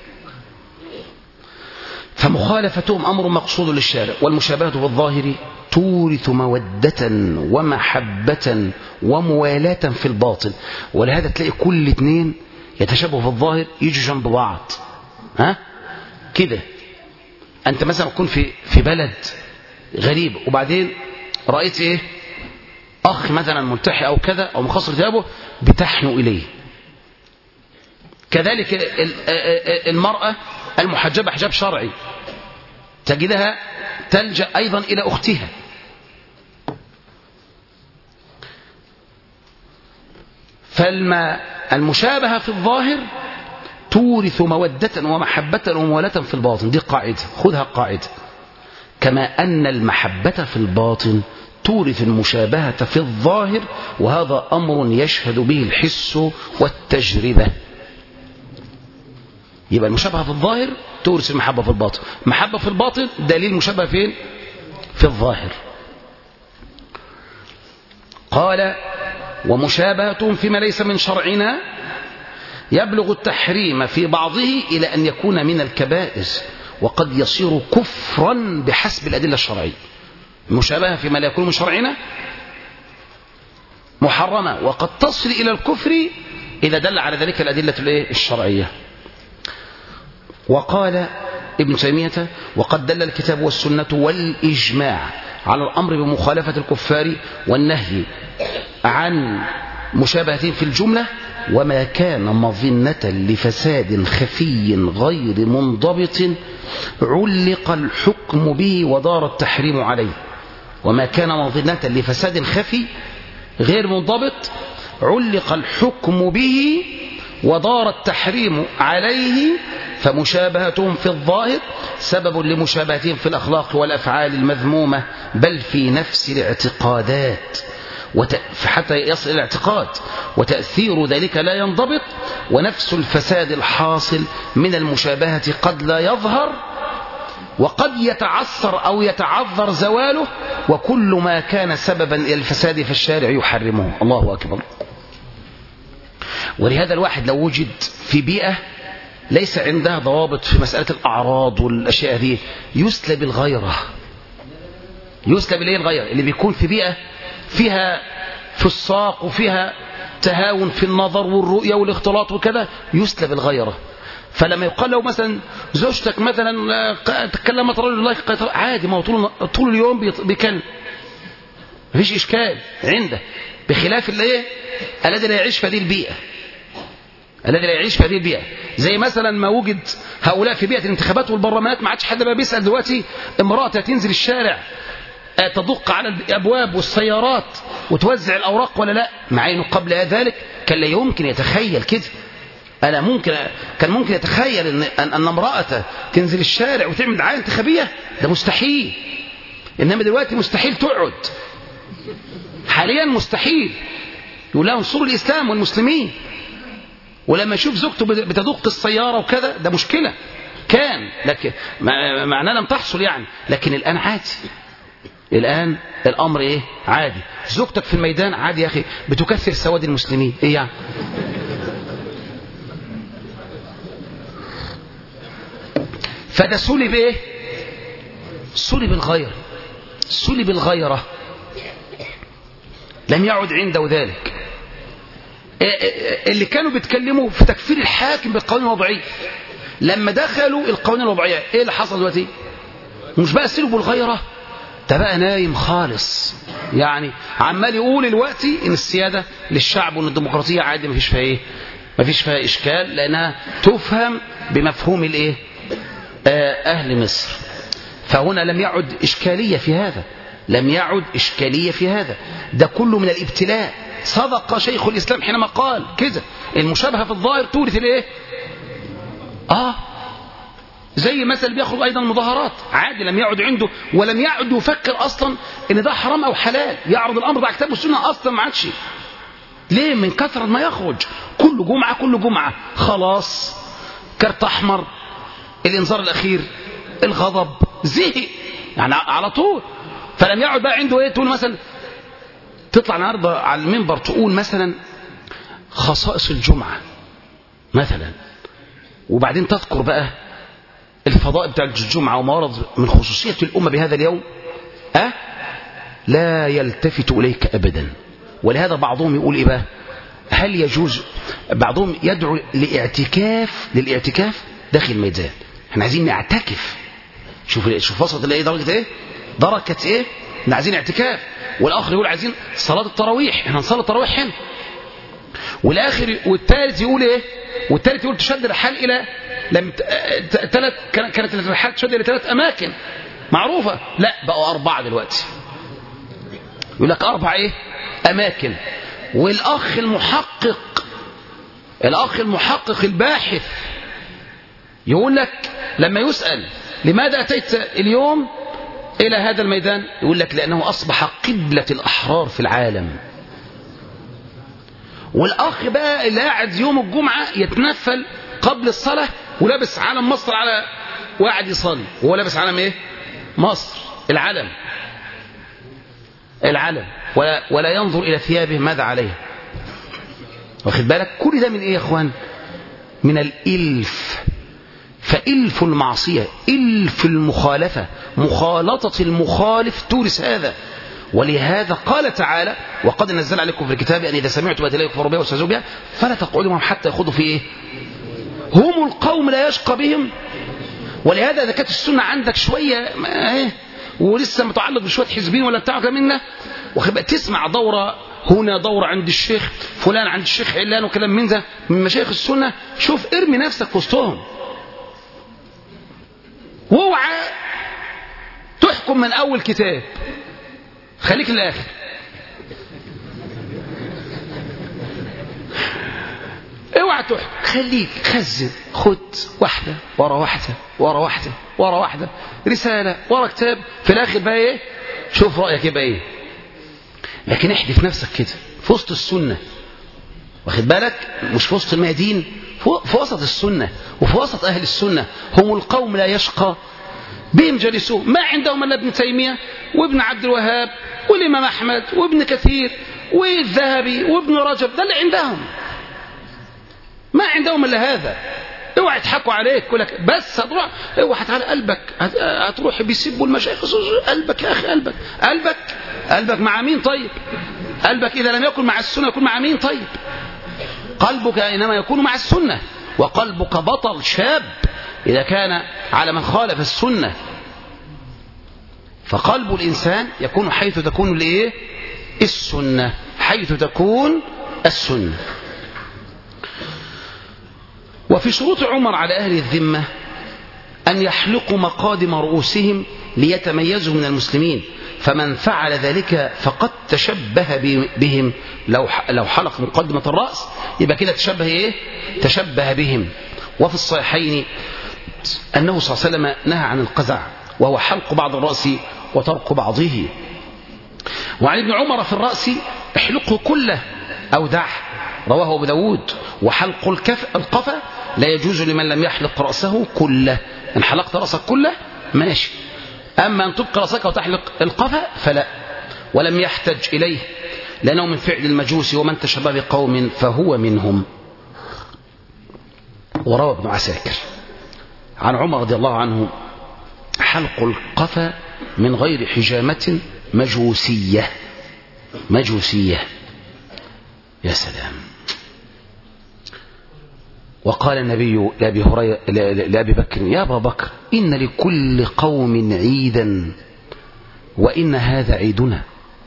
فمخالفتهم أمر مقصود للشارع. والمشابهة في الظاهر تورث مودة ومحبة وموالاة في الباطن. ولهذا تلاقي كل اتنين يتشابهوا في الظاهر يجوا جنب بعض، ها كده. أنت مثلا تكون في في بلد غريب وبعدين رأيت إيه أخ مثلا ملتحي أو كذا أو مخصر ثيابه بتحنو إليه. كذلك المرأة المحجبة حجاب شرعي تجدها تلجأ أيضا إلى أختها. فالمشابهة في الظاهر تورث مودة ومحبة وموالاة في الباطن، دي قاعدة خذها قاعدة. كما أن المحبة في الباطن تورث المشابهة في الظاهر، وهذا أمر يشهد به الحس والتجربة. يبقى المشابهة في الظاهر تورث المحبة في الباطن، محبة في الباطن دليل مشابهة فين؟ في الظاهر. قال ومشابهتهم فيما ليس من شرعنا يبلغ التحريم في بعضه إلى أن يكون من الكبائر، وقد يصير كفرا بحسب الأدلة الشرعية. المشابهة فيما لا يكون من شرعنا محرمة، وقد تصل إلى الكفر إذا دل على ذلك الأدلة الشرعية. وقال ابن تيمية: وقد دل الكتاب والسنة والإجماع على الأمر بمخالفة الكفار والنهي عن مشابهتهم في الجملة، وما كان مظنة لفساد خفي غير منضبط علق الحكم به ودار التحريم عليه. وما كان مظنة لفساد خفي غير منضبط علق الحكم به ودار التحريم عليه، فمشابهتهم في الظاهر سبب لمشابهتهم في الأخلاق والأفعال المذمومة، بل في نفس الاعتقادات حتى يصل إلى الاعتقاد، وتأثير ذلك لا ينضبط، ونفس الفساد الحاصل من المشابهة قد لا يظهر، وقد يتعثر أو يتعذر زواله، وكل ما كان سببا إلى الفساد في الشارع يحرمه. الله أكبر. ولهذا الواحد لو وجد في بيئة ليس عندها ضوابط في مسألة الأعراض والأشياء هذه يسلب الغيرة. يسلب إليه الغيرة اللي بيكون في بيئة فيها فساق وفيها تهاون في النظر والرؤية والاختلاط وكذا، يسلب الغيرة. فلما يقال له مثلا زوجتك مثلا تكلمت رجل الله عادي، ما هو طول, طول اليوم بيكلم، مفيش إشكال عنده، بخلاف اللي ايه الذي لا يعيش في هذه البيئة، الذي لا يعيش في هذه البيئة. زي مثلا ما وجد هؤلاء في بيئة الانتخابات والبرلمانات، ما عادش حد بقى بيسأل دلوقتي امرأة تنزل الشارع تدق على الأبواب والسيارات وتوزع الأوراق ولا لا، مع انه قبل ذلك كان لا يمكن يتخيل كده. أنا ممكن كان ممكن يتخيل أن أن امرأة تنزل الشارع وتعمل دعاية انتخابية، ده مستحيل. إنما دلوقتي مستحيل تقعد، حاليا مستحيل. يقول لها انصروا الإسلام والمسلمين، ولما يشوف زوجته بتدق السيارة وكذا ده مشكلة. كان لكن معناه لم تحصل يعني، لكن الآن عادي. الآن الأمر إيه؟ عادي. زوجتك في الميدان عادي يا أخي، بتكثر سواد المسلمين، إيه يعني؟ فده سلب إيه؟ سلب الغير، سلب الغيرة، لم يعد عنده ذلك. اللي كانوا بيتكلموا في تكفير الحاكم بالقوانين الوضعية، لما دخلوا القوانين الوضعية ايه اللي حصل دلوقتي؟ مش بقى سلبوا الغيرة، ده بقى نايم خالص. يعني عمال يقول دلوقتي ان السيادة للشعب وان الديمقراطية عادي، مفيش فيها ايه، مفيش فيها اشكال، لانها تفهم بمفهوم الايه اهل مصر. فهنا لم يعد اشكالية في هذا، لم يعد اشكالية في هذا، ده كله من الابتلاء. صدق شيخ الإسلام حينما قال كده، المشابهة في الظاهر تورث الايه؟ اه زي مثل بياخذ ايضا مظاهرات عادي، لم يعد عنده ولم يعد يفكر اصلا ان ده حرام او حلال، يعرض الامر على كتاب والسنه اصلا ما عادش. ليه؟ من كثرة ما يخرج كل جمعة كل جمعة، خلاص كارت احمر، الانذار الاخير، الغضب، زهق يعني على طول. فلم يعد بقى عنده ايه، تقول مثلا تطلع النهارده على المنبر تقول مثلا خصائص الجمعة مثلا، وبعدين تذكر بقى الفضائل بتاع الجمعة وما ورد من خصوصية الأمة بهذا اليوم، أه؟ لا يلتفت إليك أبدا. ولهذا بعضهم يقول إيه بقى، هل يجوز، بعضهم يدعو لاعتكاف للاعتكاف داخل الميدان، احنا عايزين نعتكف. شوف شوف وصلت لايه، درجة ايه، درجة ايه، احنا عايزين اعتكاف. والاخر يقول عايزين صلاة التراويح، احنا نصلي التراويح هنا. والاخر والثالث يقول ايه، والثالث يقول تشد الرحال الى لم ثلاث، كانت الرحال تشد الى ثلاث اماكن معروفة، لا بقوا اربعة دلوقتي. يقول لك اربع ايه اماكن. والاخ المحقق، الاخ المحقق الباحث يقول لك لما يسأل لماذا اتيت اليوم الى هذا الميدان، يقول لك لانه اصبح قبلة الاحرار في العالم. والاخ بقى اللي قاعد يوم الجمعة يتنفل قبل الصلاة ولابس علم مصر على، وقاعد يصلي وهو لابس علم ايه، مصر، العلم، العلم، ولا, ولا ينظر الى ثيابه ماذا عليه. واخد بالك؟ كل ده من ايه يا اخوان؟ من الإلف، فإلف المعصية إلف المخالفة، مخالطة المخالف تورث هذا. ولهذا قال تعالى: وقد نزل عليكم في الكتاب أن إذا سمعتم آيات الله يكفر بها ويستهزئون بها فلا تقعدوا معهم حتى يخوضوا في إيه؟ هم القوم لا يشقى بهم. ولهذا إذا كانت السنة عندك شوية ايه ولسه متعلق بشوية حزبين ولا بتاع منا، وخبقى تسمع دورة هنا، دورة عند الشيخ فلان، عند الشيخ علان، وكلام من ذا من مشايخ السنة، شوف ارمي نفسك في وسطهم، واوعى تحكم من أول كتاب، خليك للآخر. اوعى تحكم، خليك خزن، خد واحدة ورا واحدة ورا واحدة ورا واحدة، رسالة ورا كتاب، في الآخر بقى ايه؟ شوف رأيك يبقى ايه. لكن احدف نفسك كده في وسط السنة، واخد بالك؟ مش في وسط الميادين، في وسط السنة وفي وسط أهل السنة. هم القوم لا يشقى بهم جلسوه، ما عندهم إلا ابن تيمية وابن عبد الوهاب والإمام أحمد وابن كثير والذهبي وابن رجب، ده اللي عندهم، ما عندهم إلا هذا. اوعى يضحكوا عليك كلك بس هتروح، اوعى على قلبك هتروح بيسبوا المشايخ. قلبك يا أخي، قلبك قلبك قلبك مع مين طيب؟ قلبك إذا لم يكن مع السنة يكون مع مين طيب؟ قلبك إنما يكون مع السنة، وقلبك بطل شاب إذا كان على من خالف السنة. فقلب الإنسان يكون حيث تكون الإيه؟ السنة، حيث تكون السنة. وفي شروط عمر على أهل الذمة أن يحلقوا مقادم رؤوسهم ليتميزوا من المسلمين، فمن فعل ذلك فقد تشبه بهم. لو لو حلق مقدمة الرأس يبقى كده تشبه إيه؟ تشبه بهم. وفي الصحيحين أنه صلى الله عليه وسلم نهى عن القزع، وهو حلق بعض الرأس وترك بعضه. وعن ابن عمر في الرأس: احلقه كله أو دعه، رواه أبو داود. وحلق الكف القفا لا يجوز لمن لم يحلق رأسه كله. إن حلقت رأسك كله ماشي، أما أن تبقى رأسك وتحلق القفا فلا، ولم يحتج إليه لأنه من فعل المجوس، ومن تشبه بقوم فهو منهم. وروى ابن عساكر عن عمر رضي الله عنه: حلق القفا من غير حجامة مجوسية. مجوسية، يا سلام. وقال النبي لأبي, هريرة لأبي بكر: يا أبا بكر، إن لكل قوم عيدا وإن هذا عيدنا.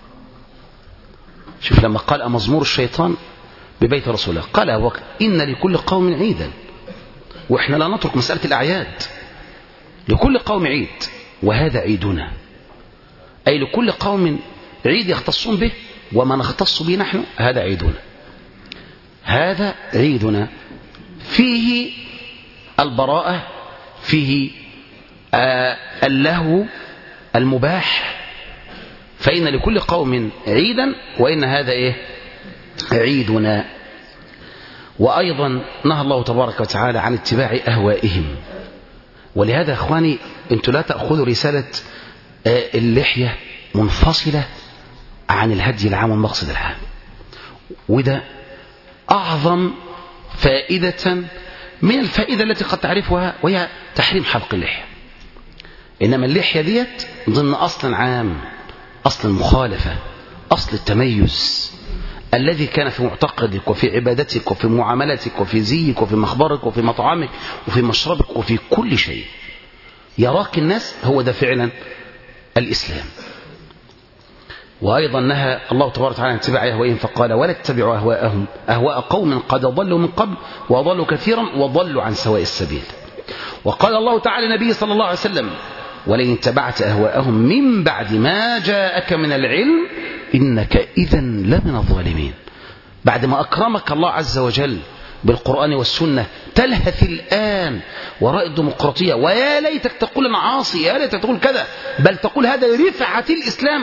شوف لما قال أمزمور الشيطان ببيت رسول الله، قال أبو بكر: إن لكل قوم عيدا، وإحنا لا نترك مسألة الأعياد، لكل قوم عيد وهذا عيدنا، أي لكل قوم عيد يختصون به، وما نختص به نحن هذا عيدنا. هذا عيدنا فيه البراءة، فيه آه اللهو المباح، فإن لكل قوم عيدا وإن هذا إيه؟ عيدنا. وأيضا نهى الله تبارك وتعالى عن اتباع أهوائهم. ولهذا أخواني أنتم لا تأخذوا رسالة آه اللحية منفصلة عن الهدي العام والمقصد العام، وده أعظم فائدة من الفائدة التي قد تعرفها، وهي تحريم حلق اللحية. إنما اللحية ديت ضمن أصل عام، أصل المخالفة، أصل التميز الذي كان في معتقدك وفي عبادتك وفي معاملتك وفي زيك وفي مخبرك وفي مطعمك وفي مشربك وفي كل شيء. يراك الناس، هو ده فعلا الإسلام. وأيضا نهى الله تبارك وتعالى عن اتباع أهوائهم، فقال: ولا تتبعوا أهواءهم، أهواء قوم قد ضلوا من قبل وضلوا كثيرا وضلوا عن سواء السبيل. وقال الله تعالى النبي صلى الله عليه وسلم: ولئن اتبعت أهواءهم من بعد ما جاءك من العلم إنك إذا لمن الظالمين. بعد ما أكرمك الله عز وجل بالقرآن والسنة تلهث الآن وراء الديمقراطية، ويا ليتك تقول أنا عاصي، يا ليتك تقول كذا، بل تقول هذا لرفعة الإسلام،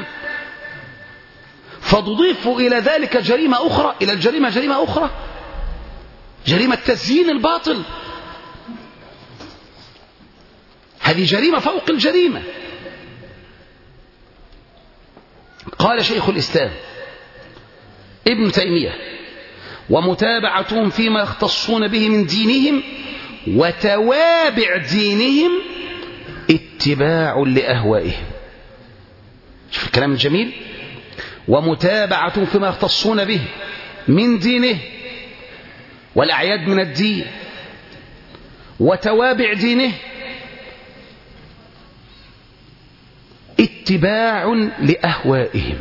فتضيف إلى ذلك جريمة أخرى، إلى الجريمة جريمة أخرى، جريمة تزيين الباطل. هذه جريمة فوق الجريمة. قال شيخ الإسلام ابن تيمية: ومتابعتهم فيما يختصون به من دينهم، وتوابع دينهم اتباع لأهوائهم. شوف الكلام الجميل، ومتابعتهم فيما يختصون به من دينه والأعياد من الدين وتوابع دينه اتباع لأهوائهم.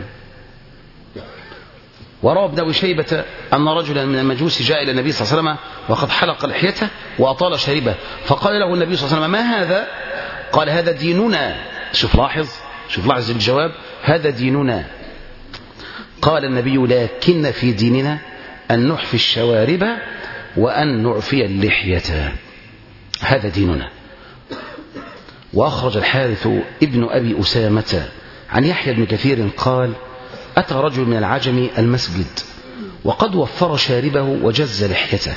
وروى ابن أبي شيبة أن رجلا من المجوس جاء إلى النبي صلى الله عليه وسلم وقد حلق لحيته وأطال شاربه، فقال له النبي صلى الله عليه وسلم: ما هذا؟ قال: هذا ديننا. شوف لاحظ شوف لاحظ الجواب: هذا ديننا. قال النبي: لكن في ديننا أن نحفي الشوارب وأن نعفي اللحية، هذا ديننا. وأخرج الحارث ابن أبي أسامة عن يحيى بن كثير قال: أتى رجل من العجم المسجد وقد وفر شاربه وجز لحيته.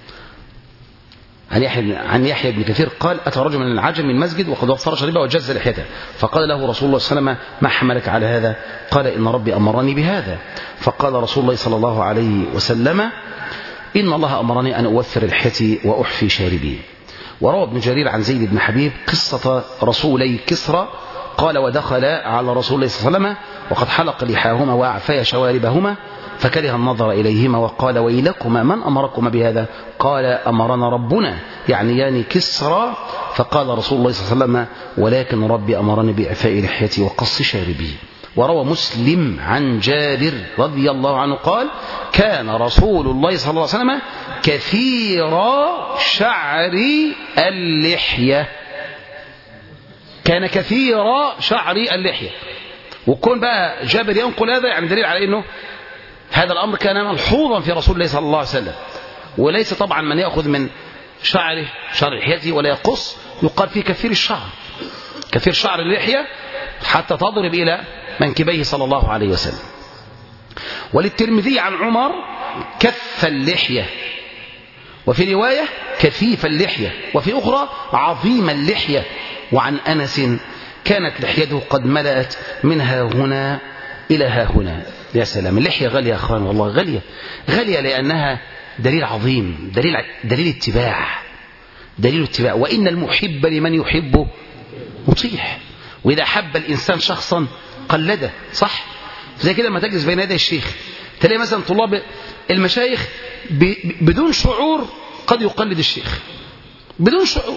عن يحيى عن يحيى بن كثير قال: أتى رجل من العجم من المسجد وقد وفر شاربه وجز لحيته، فقال له رسول الله صلى الله عليه وسلم: ما حملك على هذا؟ قال: إن ربي أمرني بهذا. فقال رسول الله صلى الله عليه وسلم: إن الله أمرني أن أوفر لحيتي وأحفي شاربي. وروى ابن جرير عن زيد بن حبيب قصة رسولي كسرى قال: ودخل على رسول الله صلى الله عليه وسلم وقد حلق لحاهما وأعفى شواربهما فكره النظر إليهما وقال: ويلكما من أمركما بهذا؟ قال: أمرنا ربنا، يعني يعني كسرى. فقال رسول الله صلى الله عليه وسلم: ولكن ربي أمرني بإعفاء لحيتي وقص شاربي. وروى مسلم عن جابر رضي الله عنه قال: كان رسول الله صلى الله عليه وسلم كثير شعر اللحية، كان كثير شعر اللحية. وكون بقى جابر ينقل هذا يعني دليل على أنه هذا الأمر كان ملحوظا في رسول الله صلى الله عليه وسلم، وليس طبعا من يأخذ من شعره شعر لحيته ولا يقص، يقال فيه كثير الشعر، كثير شعر اللحية حتى تضرب إلى منكبيه صلى الله عليه وسلم. وللترمذي عن عمر: كف اللحية، وفي رواية كثيف اللحية، وفي أخرى عظيم اللحية. وعن أنس: كانت لحيته قد ملأت منها هنا إلى ها هنا. يا سلام، اللحية غالية يا أخوان، والله غالية غالية، لأنها دليل عظيم، دليل دليل اتباع، دليل اتباع. وإن المحب لمن يحبه مطيع، وإذا حب الإنسان شخصا قلده، صح؟ زي كده لما تجلس بين يدي الشيخ تلاقي مثلا طلاب المشايخ بدون شعور قد يقلد الشيخ بدون شعور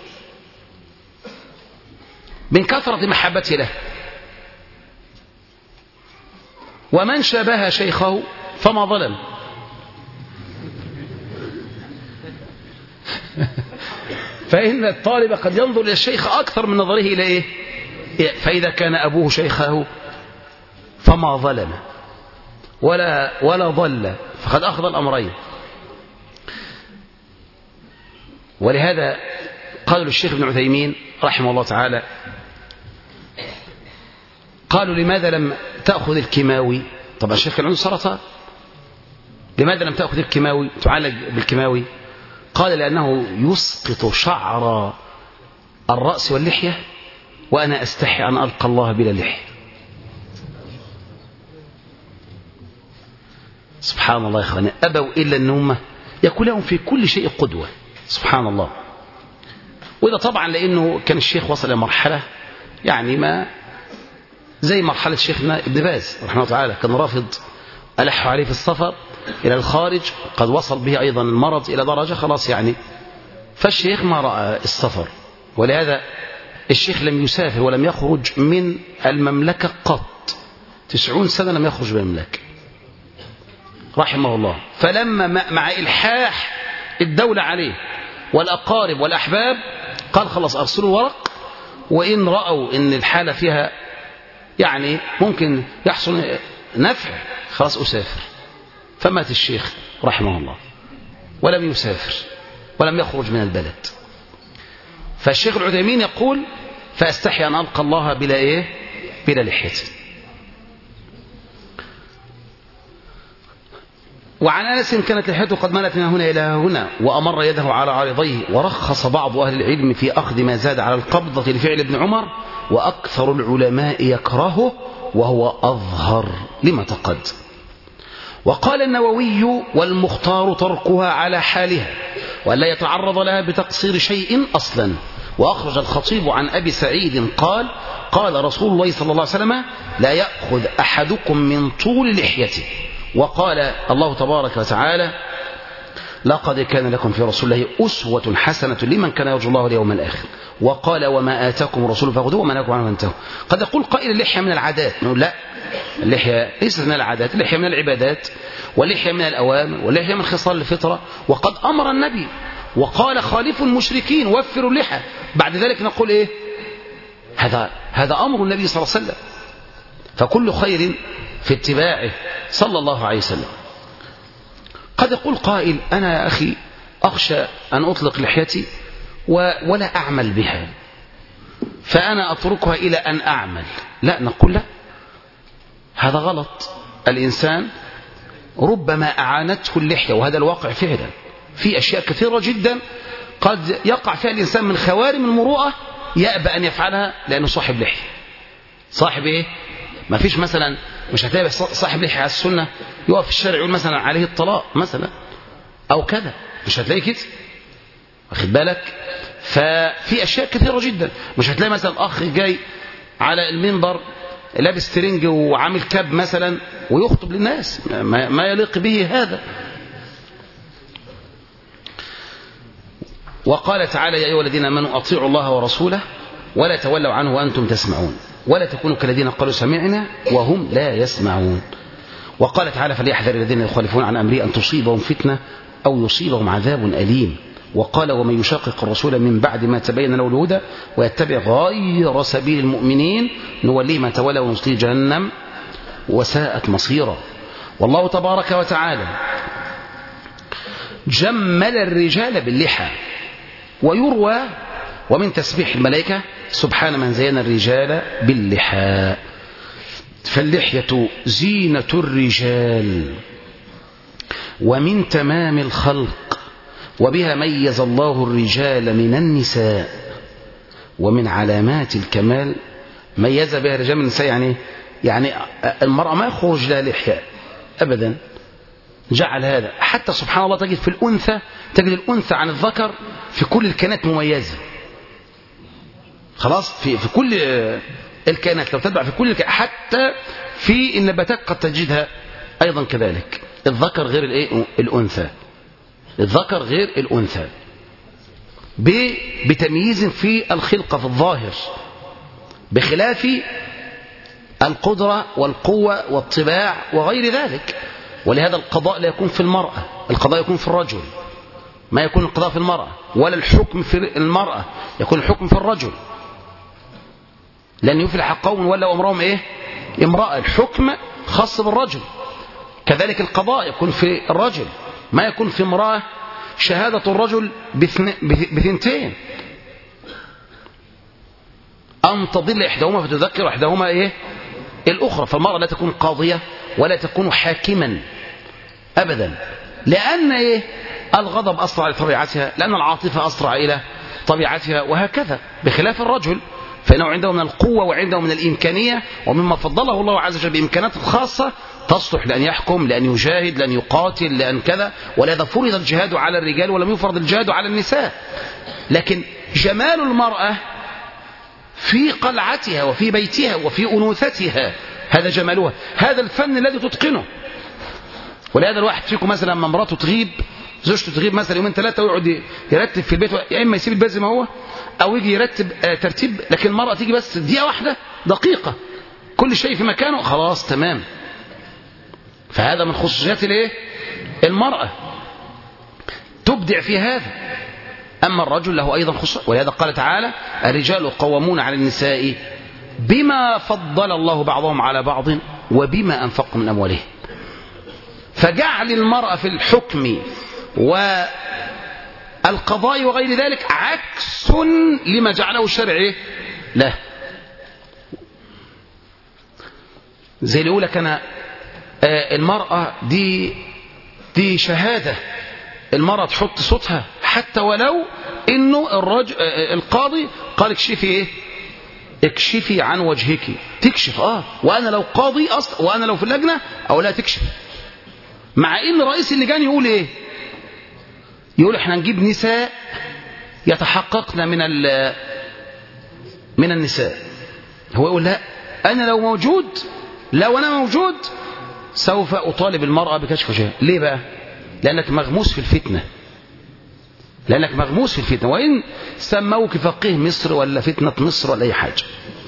من كثرة محبته له. ومن شابه شيخه فما ظلم. فإن الطالب قد ينظر إلى الشيخ أكثر من نظره إلى إيه؟ فإذا كان أبوه شيخه فما ظلم ولا ولا ضل، فقد أخذ الأمرين. ولهذا قالوا للشيخ ابن عثيمين رحمه الله تعالى، قالوا: لماذا لم تأخذ الكيماوي؟ طبعا الشيخ كان عنده سرطان، لماذا لم تأخذ الكيماوي تعالج بالكيماوي؟ قال: لأنه يسقط شعر الرأس واللحية وأنا أستحي أن ألقى الله بلا لحية. سبحان الله يا إخواني، أبوا إلا أنهم يكون لهم في كل شيء قدوة. سبحان الله. وإذا طبعا لأنه كان الشيخ وصل إلى مرحلة يعني ما زي مرحلة شيخنا ابن باز رحمه الله تعالى، كان رافض ألح عليه في السفر إلى الخارج، قد وصل به أيضا المرض إلى درجة خلاص يعني، فالشيخ ما رأى السفر، ولهذا الشيخ لم يسافر ولم يخرج من المملكة قط، تسعون سنة لم يخرج من المملكة رحمه الله. فلما مع إلحاح الدولة عليه والأقارب والأحباب قال: خلاص أرسلوا ورق، وإن رأوا إن الحالة فيها يعني ممكن يحصل نفع خلاص أسافر. فمات الشيخ رحمه الله ولم يسافر ولم يخرج من البلد. فالشيخ العثيمين يقول: فأستحي أن ألقى الله بلا إيه؟ بلا لحية. وعن أنس: كانت لحيته قد مالت من هنا إلى هنا وأمر يده على عارضيه. ورخص بعض أهل العلم في أخذ ما زاد على القبضة لفعل ابن عمر، وأكثر العلماء يكرهه وهو أظهر لما تقدم. وقال النووي والمختار تركها على حالها ولا يتعرض لها بتقصير شيء أصلا. وأخرج الخطيب عن أبي سعيد قال قال رسول الله صلى الله عليه وسلم لا يأخذ أحدكم من طول لحيته. وقال الله تبارك وتعالى لقد كان لكم في رسول الله أسوة حسنة لمن كان يرجو الله واليوم الآخر. وقال وما آتاكم الرسول فخذوه وما نهاكم عنه فانتهوا. قد يقول قائل اللحية من العادات، نقول لا، اللحية ليست من العادات، اللحية من العبادات، واللحية من الأوامر، واللحية من خصال الفطرة. وقد أمر النبي وقال خالفوا المشركين وفروا اللحى. بعد ذلك نقول إيه؟ هذا هذا أمر النبي صلى الله عليه وسلم، فكل خير في اتباعه صلى الله عليه وسلم. قد يقول قائل أنا يا أخي أخشى أن أطلق لحيتي ولا أعمل بها، فأنا أتركها إلى أن أعمل. لا، نقول لا، هذا غلط. الإنسان ربما أعانته اللحية، وهذا الواقع فعلا في أشياء كثيرة جدا قد يقع فيها الإنسان من خوارم المروءة يأبى أن يفعلها لأنه صاحب لحية. صاحب إيه؟ ما فيش مثلا، مش هتلاقي صاحب لحية على السنة يقف في الشارع يقول مثلا عليه الطلاق مثلا أو كذا، مش هتلاقي كده، واخد بالك؟ ففي أشياء كثيرة جدا. مش هتلاقي مثلا أخ جاي على المنبر لابس ترنج وعامل كاب مثلا ويخطب للناس، ما يليق به هذا. وقال تعالى يا أيها الذين آمنوا أطيعوا الله ورسوله ولا تولوا عنه وأنتم تسمعون ولا تكونوا كالذين قالوا سمعنا وهم لا يسمعون. وقال تعالى فليحذر الذين يخالفون عن أمره أن تصيبهم فتنة أو يصيبهم عذاب أليم. وقال ومن يشاقق الرسول من بعد ما تبين له الهدى ويتبع غير سبيل المؤمنين نوليه ما تولى ونصليه جهنم وساءت مصيرا. والله تبارك وتعالى جمل الرجال باللحى. ويروى ومن تسبيح الملائكة سبحان من زين الرجال باللحى. فاللحية زينة الرجال ومن تمام الخلق، وبها ميز الله الرجال من النساء، ومن علامات الكمال ميز بها الرجال من النساء. يعني يعني المرأة ما يخرج لها لحية أبدا، جعل هذا. حتى سبحان الله تجد في الأنثى، تجد الأنثى عن الذكر في كل الكائنات مميزة. خلاص في في كل الكائنات، لو تتبع في كل الكائنات حتى في النباتات قد تجدها أيضا كذلك. الذكر غير الايه الأنثى، الذكر غير الأنثى بتمييز في الخلقة في الظاهر، بخلاف القدرة والقوة والطباع وغير ذلك. ولهذا القضاء لا يكون في المرأة، القضاء يكون في الرجل، ما يكون القضاء في المرأة، ولا الحكم في المرأة، يكون الحكم في الرجل. لأن يفلح قوم ولا أمرهم إيه؟ امرأة، الحكم خاص بالرجل. كذلك القضاء يكون في الرجل، ما يكون في امرأة. شهادة الرجل بثنتين، أن تضل إحداهما فتذكر إحداهما إيه؟ الأخرى. فالمرأة لا تكون قاضية ولا تكون حاكما أبدا، لأن إيه؟ الغضب أسرع لطبيعتها، لأن العاطفة أسرع إلى طبيعتها، وهكذا. بخلاف الرجل فإنه عنده من القوة وعنده من الإمكانية، ومما فضله الله عز وجل بإمكانات خاصة تصلح لأن يحكم، لأن يجاهد، لأن يقاتل، لأن كذا. ولهذا فرض الجهاد على الرجال ولم يفرض الجهاد على النساء. لكن جمال المرأة في قلعتها وفي بيتها وفي أنوثتها، هذا جمالها، هذا الفن الذي تتقنه. ولهذا الواحد فيكم مثلا لما مراته تغيب، زوجته تغيب مثلا يومين ثلاثة ويقعد يرتب في البيت، يا إما يسيب البيت زي ما هو أو يجي يرتب ترتيب. لكن المرأة تيجي بس دقيقة واحدة، دقيقة، كل شيء في مكانه، خلاص تمام. فهذا من خصوصيات الايه؟ المرأة، تبدع في هذا. أما الرجل له أيضا خصوصية. ولهذا قال تعالى الرجال قوامون على النساء بما فضل الله بعضهم على بعض وبما أنفقوا من أموالهم. فجعل المرأة في الحكم والقضاء وغير ذلك عكس لما جعله الشرع له. زي اللي يقول لك أنا المرأة دي دي شهادة، المرأة تحط صوتها حتى ولو إنه الرجل القاضي قال اكشفي إيه؟ اكشفي عن وجهك، تكشف. آه وأنا لو قاضي أصلا، وأنا لو في اللجنة أو لا تكشف، مع ان رئيس اللجان يقول ايه؟ يقول احنا نجيب نساء يتحققن من من النساء. هو يقول لا، انا لو موجود لو انا موجود سوف اطالب المرأة بكشف وجهها. ليه بقى؟ لانك مغموس في الفتنة، لانك مغموس في الفتنة، وان سموك فقيه مصر ولا فتنة مصر ولا اي حاجة.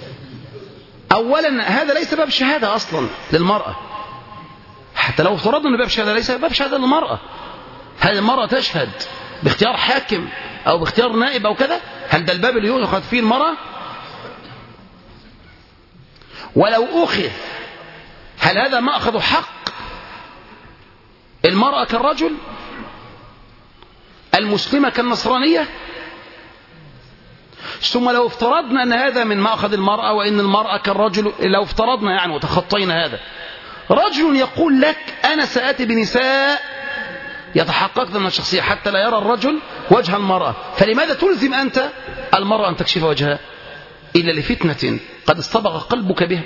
اولا هذا ليس باب شهادة اصلا للمرأة، حتى لو افترضنا ان باب شهادة ليس باب شهادة للمرأة. هل المرأة تشهد باختيار حاكم او باختيار نائب او كذا؟ هل ده الباب اللي يؤخذ فيه المرأة؟ ولو أخذ هل هذا مأخذ حق المرأة كالرجل، المسلمة كالنصرانية؟ ثم لو افترضنا أن هذا من مأخذ المرأة وإن المرأة كالرجل، لو افترضنا يعني وتخطينا هذا، رجل يقول لك أنا سآتي بنساء يتحققن من الشخصية حتى لا يرى الرجل وجه المرأة، فلماذا تلزم أنت المرأة أن تكشف وجهها إلا لفتنة قد اصطبغ قلبك بها؟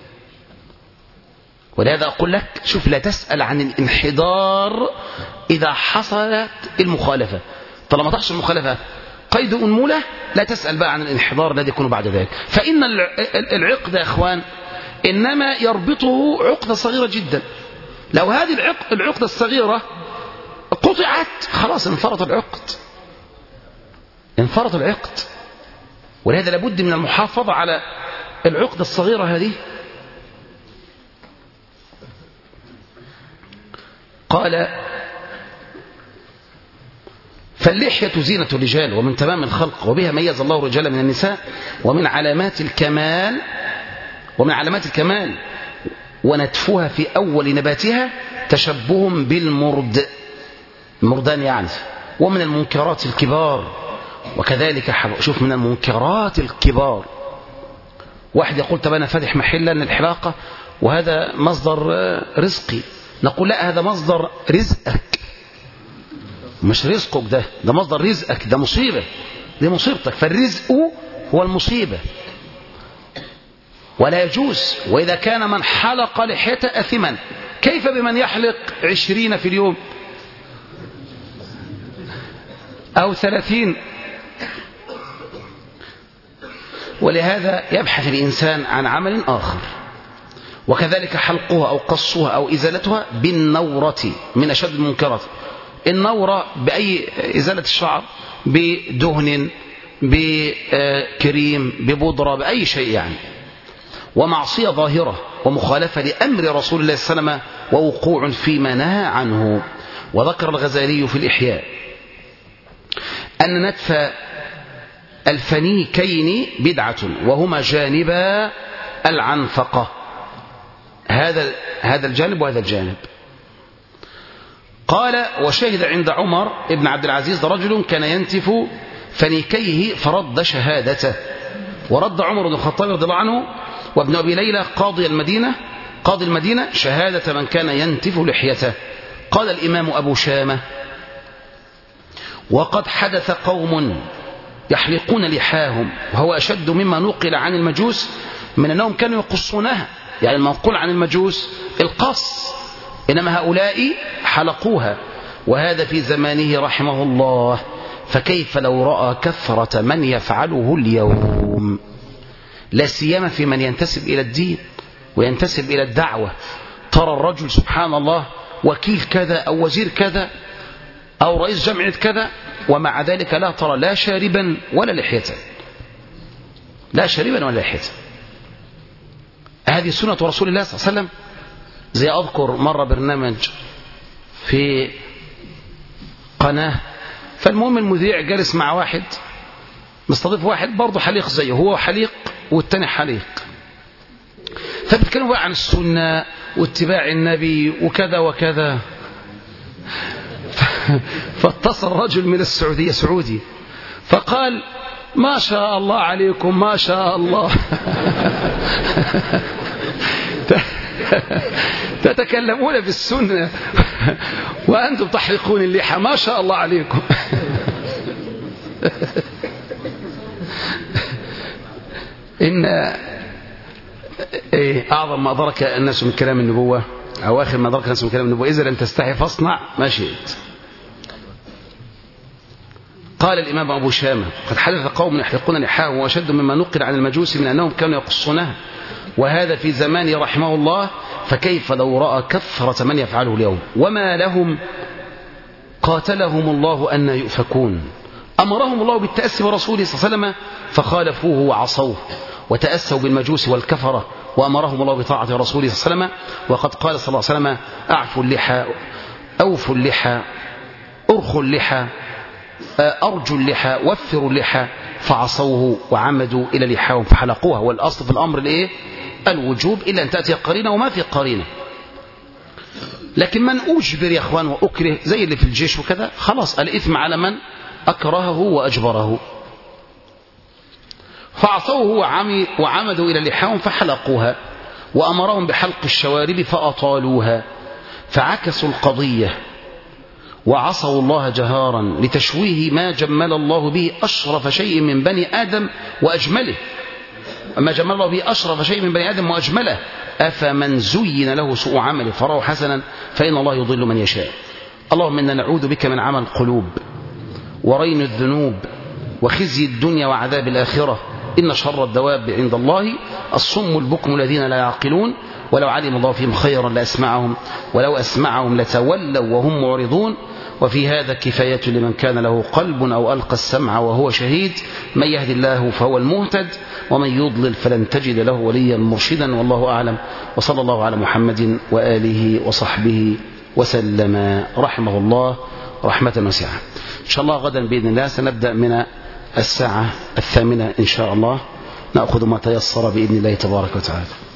ولهذا أقول لك شوف، لا تسأل عن الانحدار إذا حصلت المخالفة. طالما تحصل المخالفة قيد أنمولة، لا تسأل بقى عن الانحدار الذي يكون بعد ذلك. فإن العقد يا أخوان إنما يربطه عقدة صغيرة جدا. لو هذه العقدة الصغيرة قطعت خلاص انفرط العقد، انفرط العقد. ولهذا لابد من المحافظة على العقدة الصغيرة هذه. قال فاللحية زينة الرجال ومن تمام الخلق، وبها ميز الله الرجال من النساء، ومن علامات الكمال ومن علامات الكمال ونتفها في أول نباتها تشبههم بالمرد، المردان يعني. ومن المنكرات الكبار، وكذلك شوف من المنكرات الكبار. واحد يقول طب أنا فاتح محلا للحلاقة وهذا مصدر رزقي، نقول لا، هذا مصدر رزقك مش رزقك، ده ده مصدر رزقك، ده مصيبة، دي مصيبتك. فالرزق هو المصيبة ولا يجوز. وإذا كان من حلق لحيته أثما، كيف بمن يحلق عشرين في اليوم أو ثلاثين؟ ولهذا يبحث الإنسان عن عمل آخر. وكذلك حلقها أو قصها أو إزالتها بالنورة من أشد المنكرات. النورة بأي إزالة الشعر، بدهن، بكريم، ببودرة، بأي شيء يعني. ومعصية ظاهرة ومخالفة لأمر رسول الله صلى الله عليه وسلم ووقوع فيما نهى عنه. وذكر الغزالي في الإحياء أن نتف الفنيكين بدعة وهما جانبا العنفقة، هذا هذا الجانب وهذا الجانب. قال وشهد عند عمر ابن عبد العزيز رجل كان ينتف فنيكيه فرد شهادته. ورد عمر بن الخطاب رضي الله عنه وابن أبي ليلى قاضي المدينة قاضي المدينة شهادة من كان ينتف لحيته. قال الإمام أبو شامة وقد حدث قوم يحلقون لحاهم، وهو أشد مما نقل عن المجوس من أنهم كانوا يقصونها، يعني المنقول عن المجوس القص، إنما هؤلاء حلقوها، وهذا في زمانه رحمه الله. فكيف لو رأى كثرة من يفعله اليوم، لا سيما في من ينتسب إلى الدين وينتسب إلى الدعوة. ترى الرجل سبحان الله وكيل كذا أو وزير كذا أو رئيس جمعية كذا، ومع ذلك لا ترى لا شاربا ولا لحية، لا شاربا ولا لحية. هذه سنة رسول الله صلى الله عليه وسلم. زي أذكر مرة برنامج في قناة، فالمهم المذيع جالس مع واحد مستضيف واحد برضه حليق زيه، هو حليق والتاني حليق، فبيتكلموا بقى عن السنة واتباع النبي وكذا وكذا. فاتصل رجل من السعودية سعودي فقال ما شاء الله عليكم ما شاء الله تتكلمون في السنة وأنتم تحلقون اللحى، ما شاء الله عليكم. إن إيه أعظم ما أدرك الناس من كلام النبوة أو آخر ما درك اسمه كلام النبوة إذا لم تستحي فاصنع ما شئت. قال الإمام أبو شامة قد حدث قوم يحلقون لحاهم وأشد مما نقل عن المجوس من أنهم كانوا يقصونها، وهذا في زمان رحمه الله، فكيف لو رأى كثرة من يفعله اليوم. وما لهم قاتلهم الله أن يؤفكون. أمرهم الله بالتأسي برسوله صلى الله عليه وسلم فخالفوه وعصوه وتأسوا بالمجوس والكفرة، وأمرهم الله بطاعة رسوله صلى الله عليه وسلم، وقد قال صلى الله عليه وسلم أعفوا اللحى، أوفوا اللحى، أرخوا اللحى، أرجوا اللحى، وفروا اللحى، فعصوه وعمدوا إلى لحاهم فحلقوها. والأصل في الأمر الإيه؟ الوجوب، إلا أن تأتي قرينة، وما في قرينة. لكن من أجبر يا أخوان وأكره زي اللي في الجيش وكذا، خلاص الإثم على من أكرهه وأجبره. فعصوه وعمدوا إلى لحاهم فحلقوها، وأمرهم بحلق الشوارب فأطالوها، فعكسوا القضية وعصوا الله جهارا لتشويه ما جمل الله به أشرف شيء من بني آدم وأجمله. ما جمل الله به أشرف شيء من بني آدم وأجمله، أفمن زين له سوء عمله فراه حسنا فإن الله يضل من يشاء. اللهم إنا نعوذ بك من عمى القلوب ورين الذنوب وخزي الدنيا وعذاب الآخرة. إن شر الدواب عند الله الصم البكم الذين لا يعقلون، ولو علم الله فيهم خيرا لأسمعهم، ولو أسمعهم لتولوا وهم معرضون. وفي هذا كفاية لمن كان له قلب أو ألقى السمع وهو شهيد. من يهد الله فهو المهتد، ومن يضلل فلن تجد له وليا مرشدا. والله أعلم، وصلى الله على محمد وآله وصحبه وسلم رحمه الله رحمة واسعة. إن شاء الله غدا بإذن الله سنبدأ من الساعة الثامنة إن شاء الله، نأخذ ما تيسر بإذن الله تبارك وتعالى.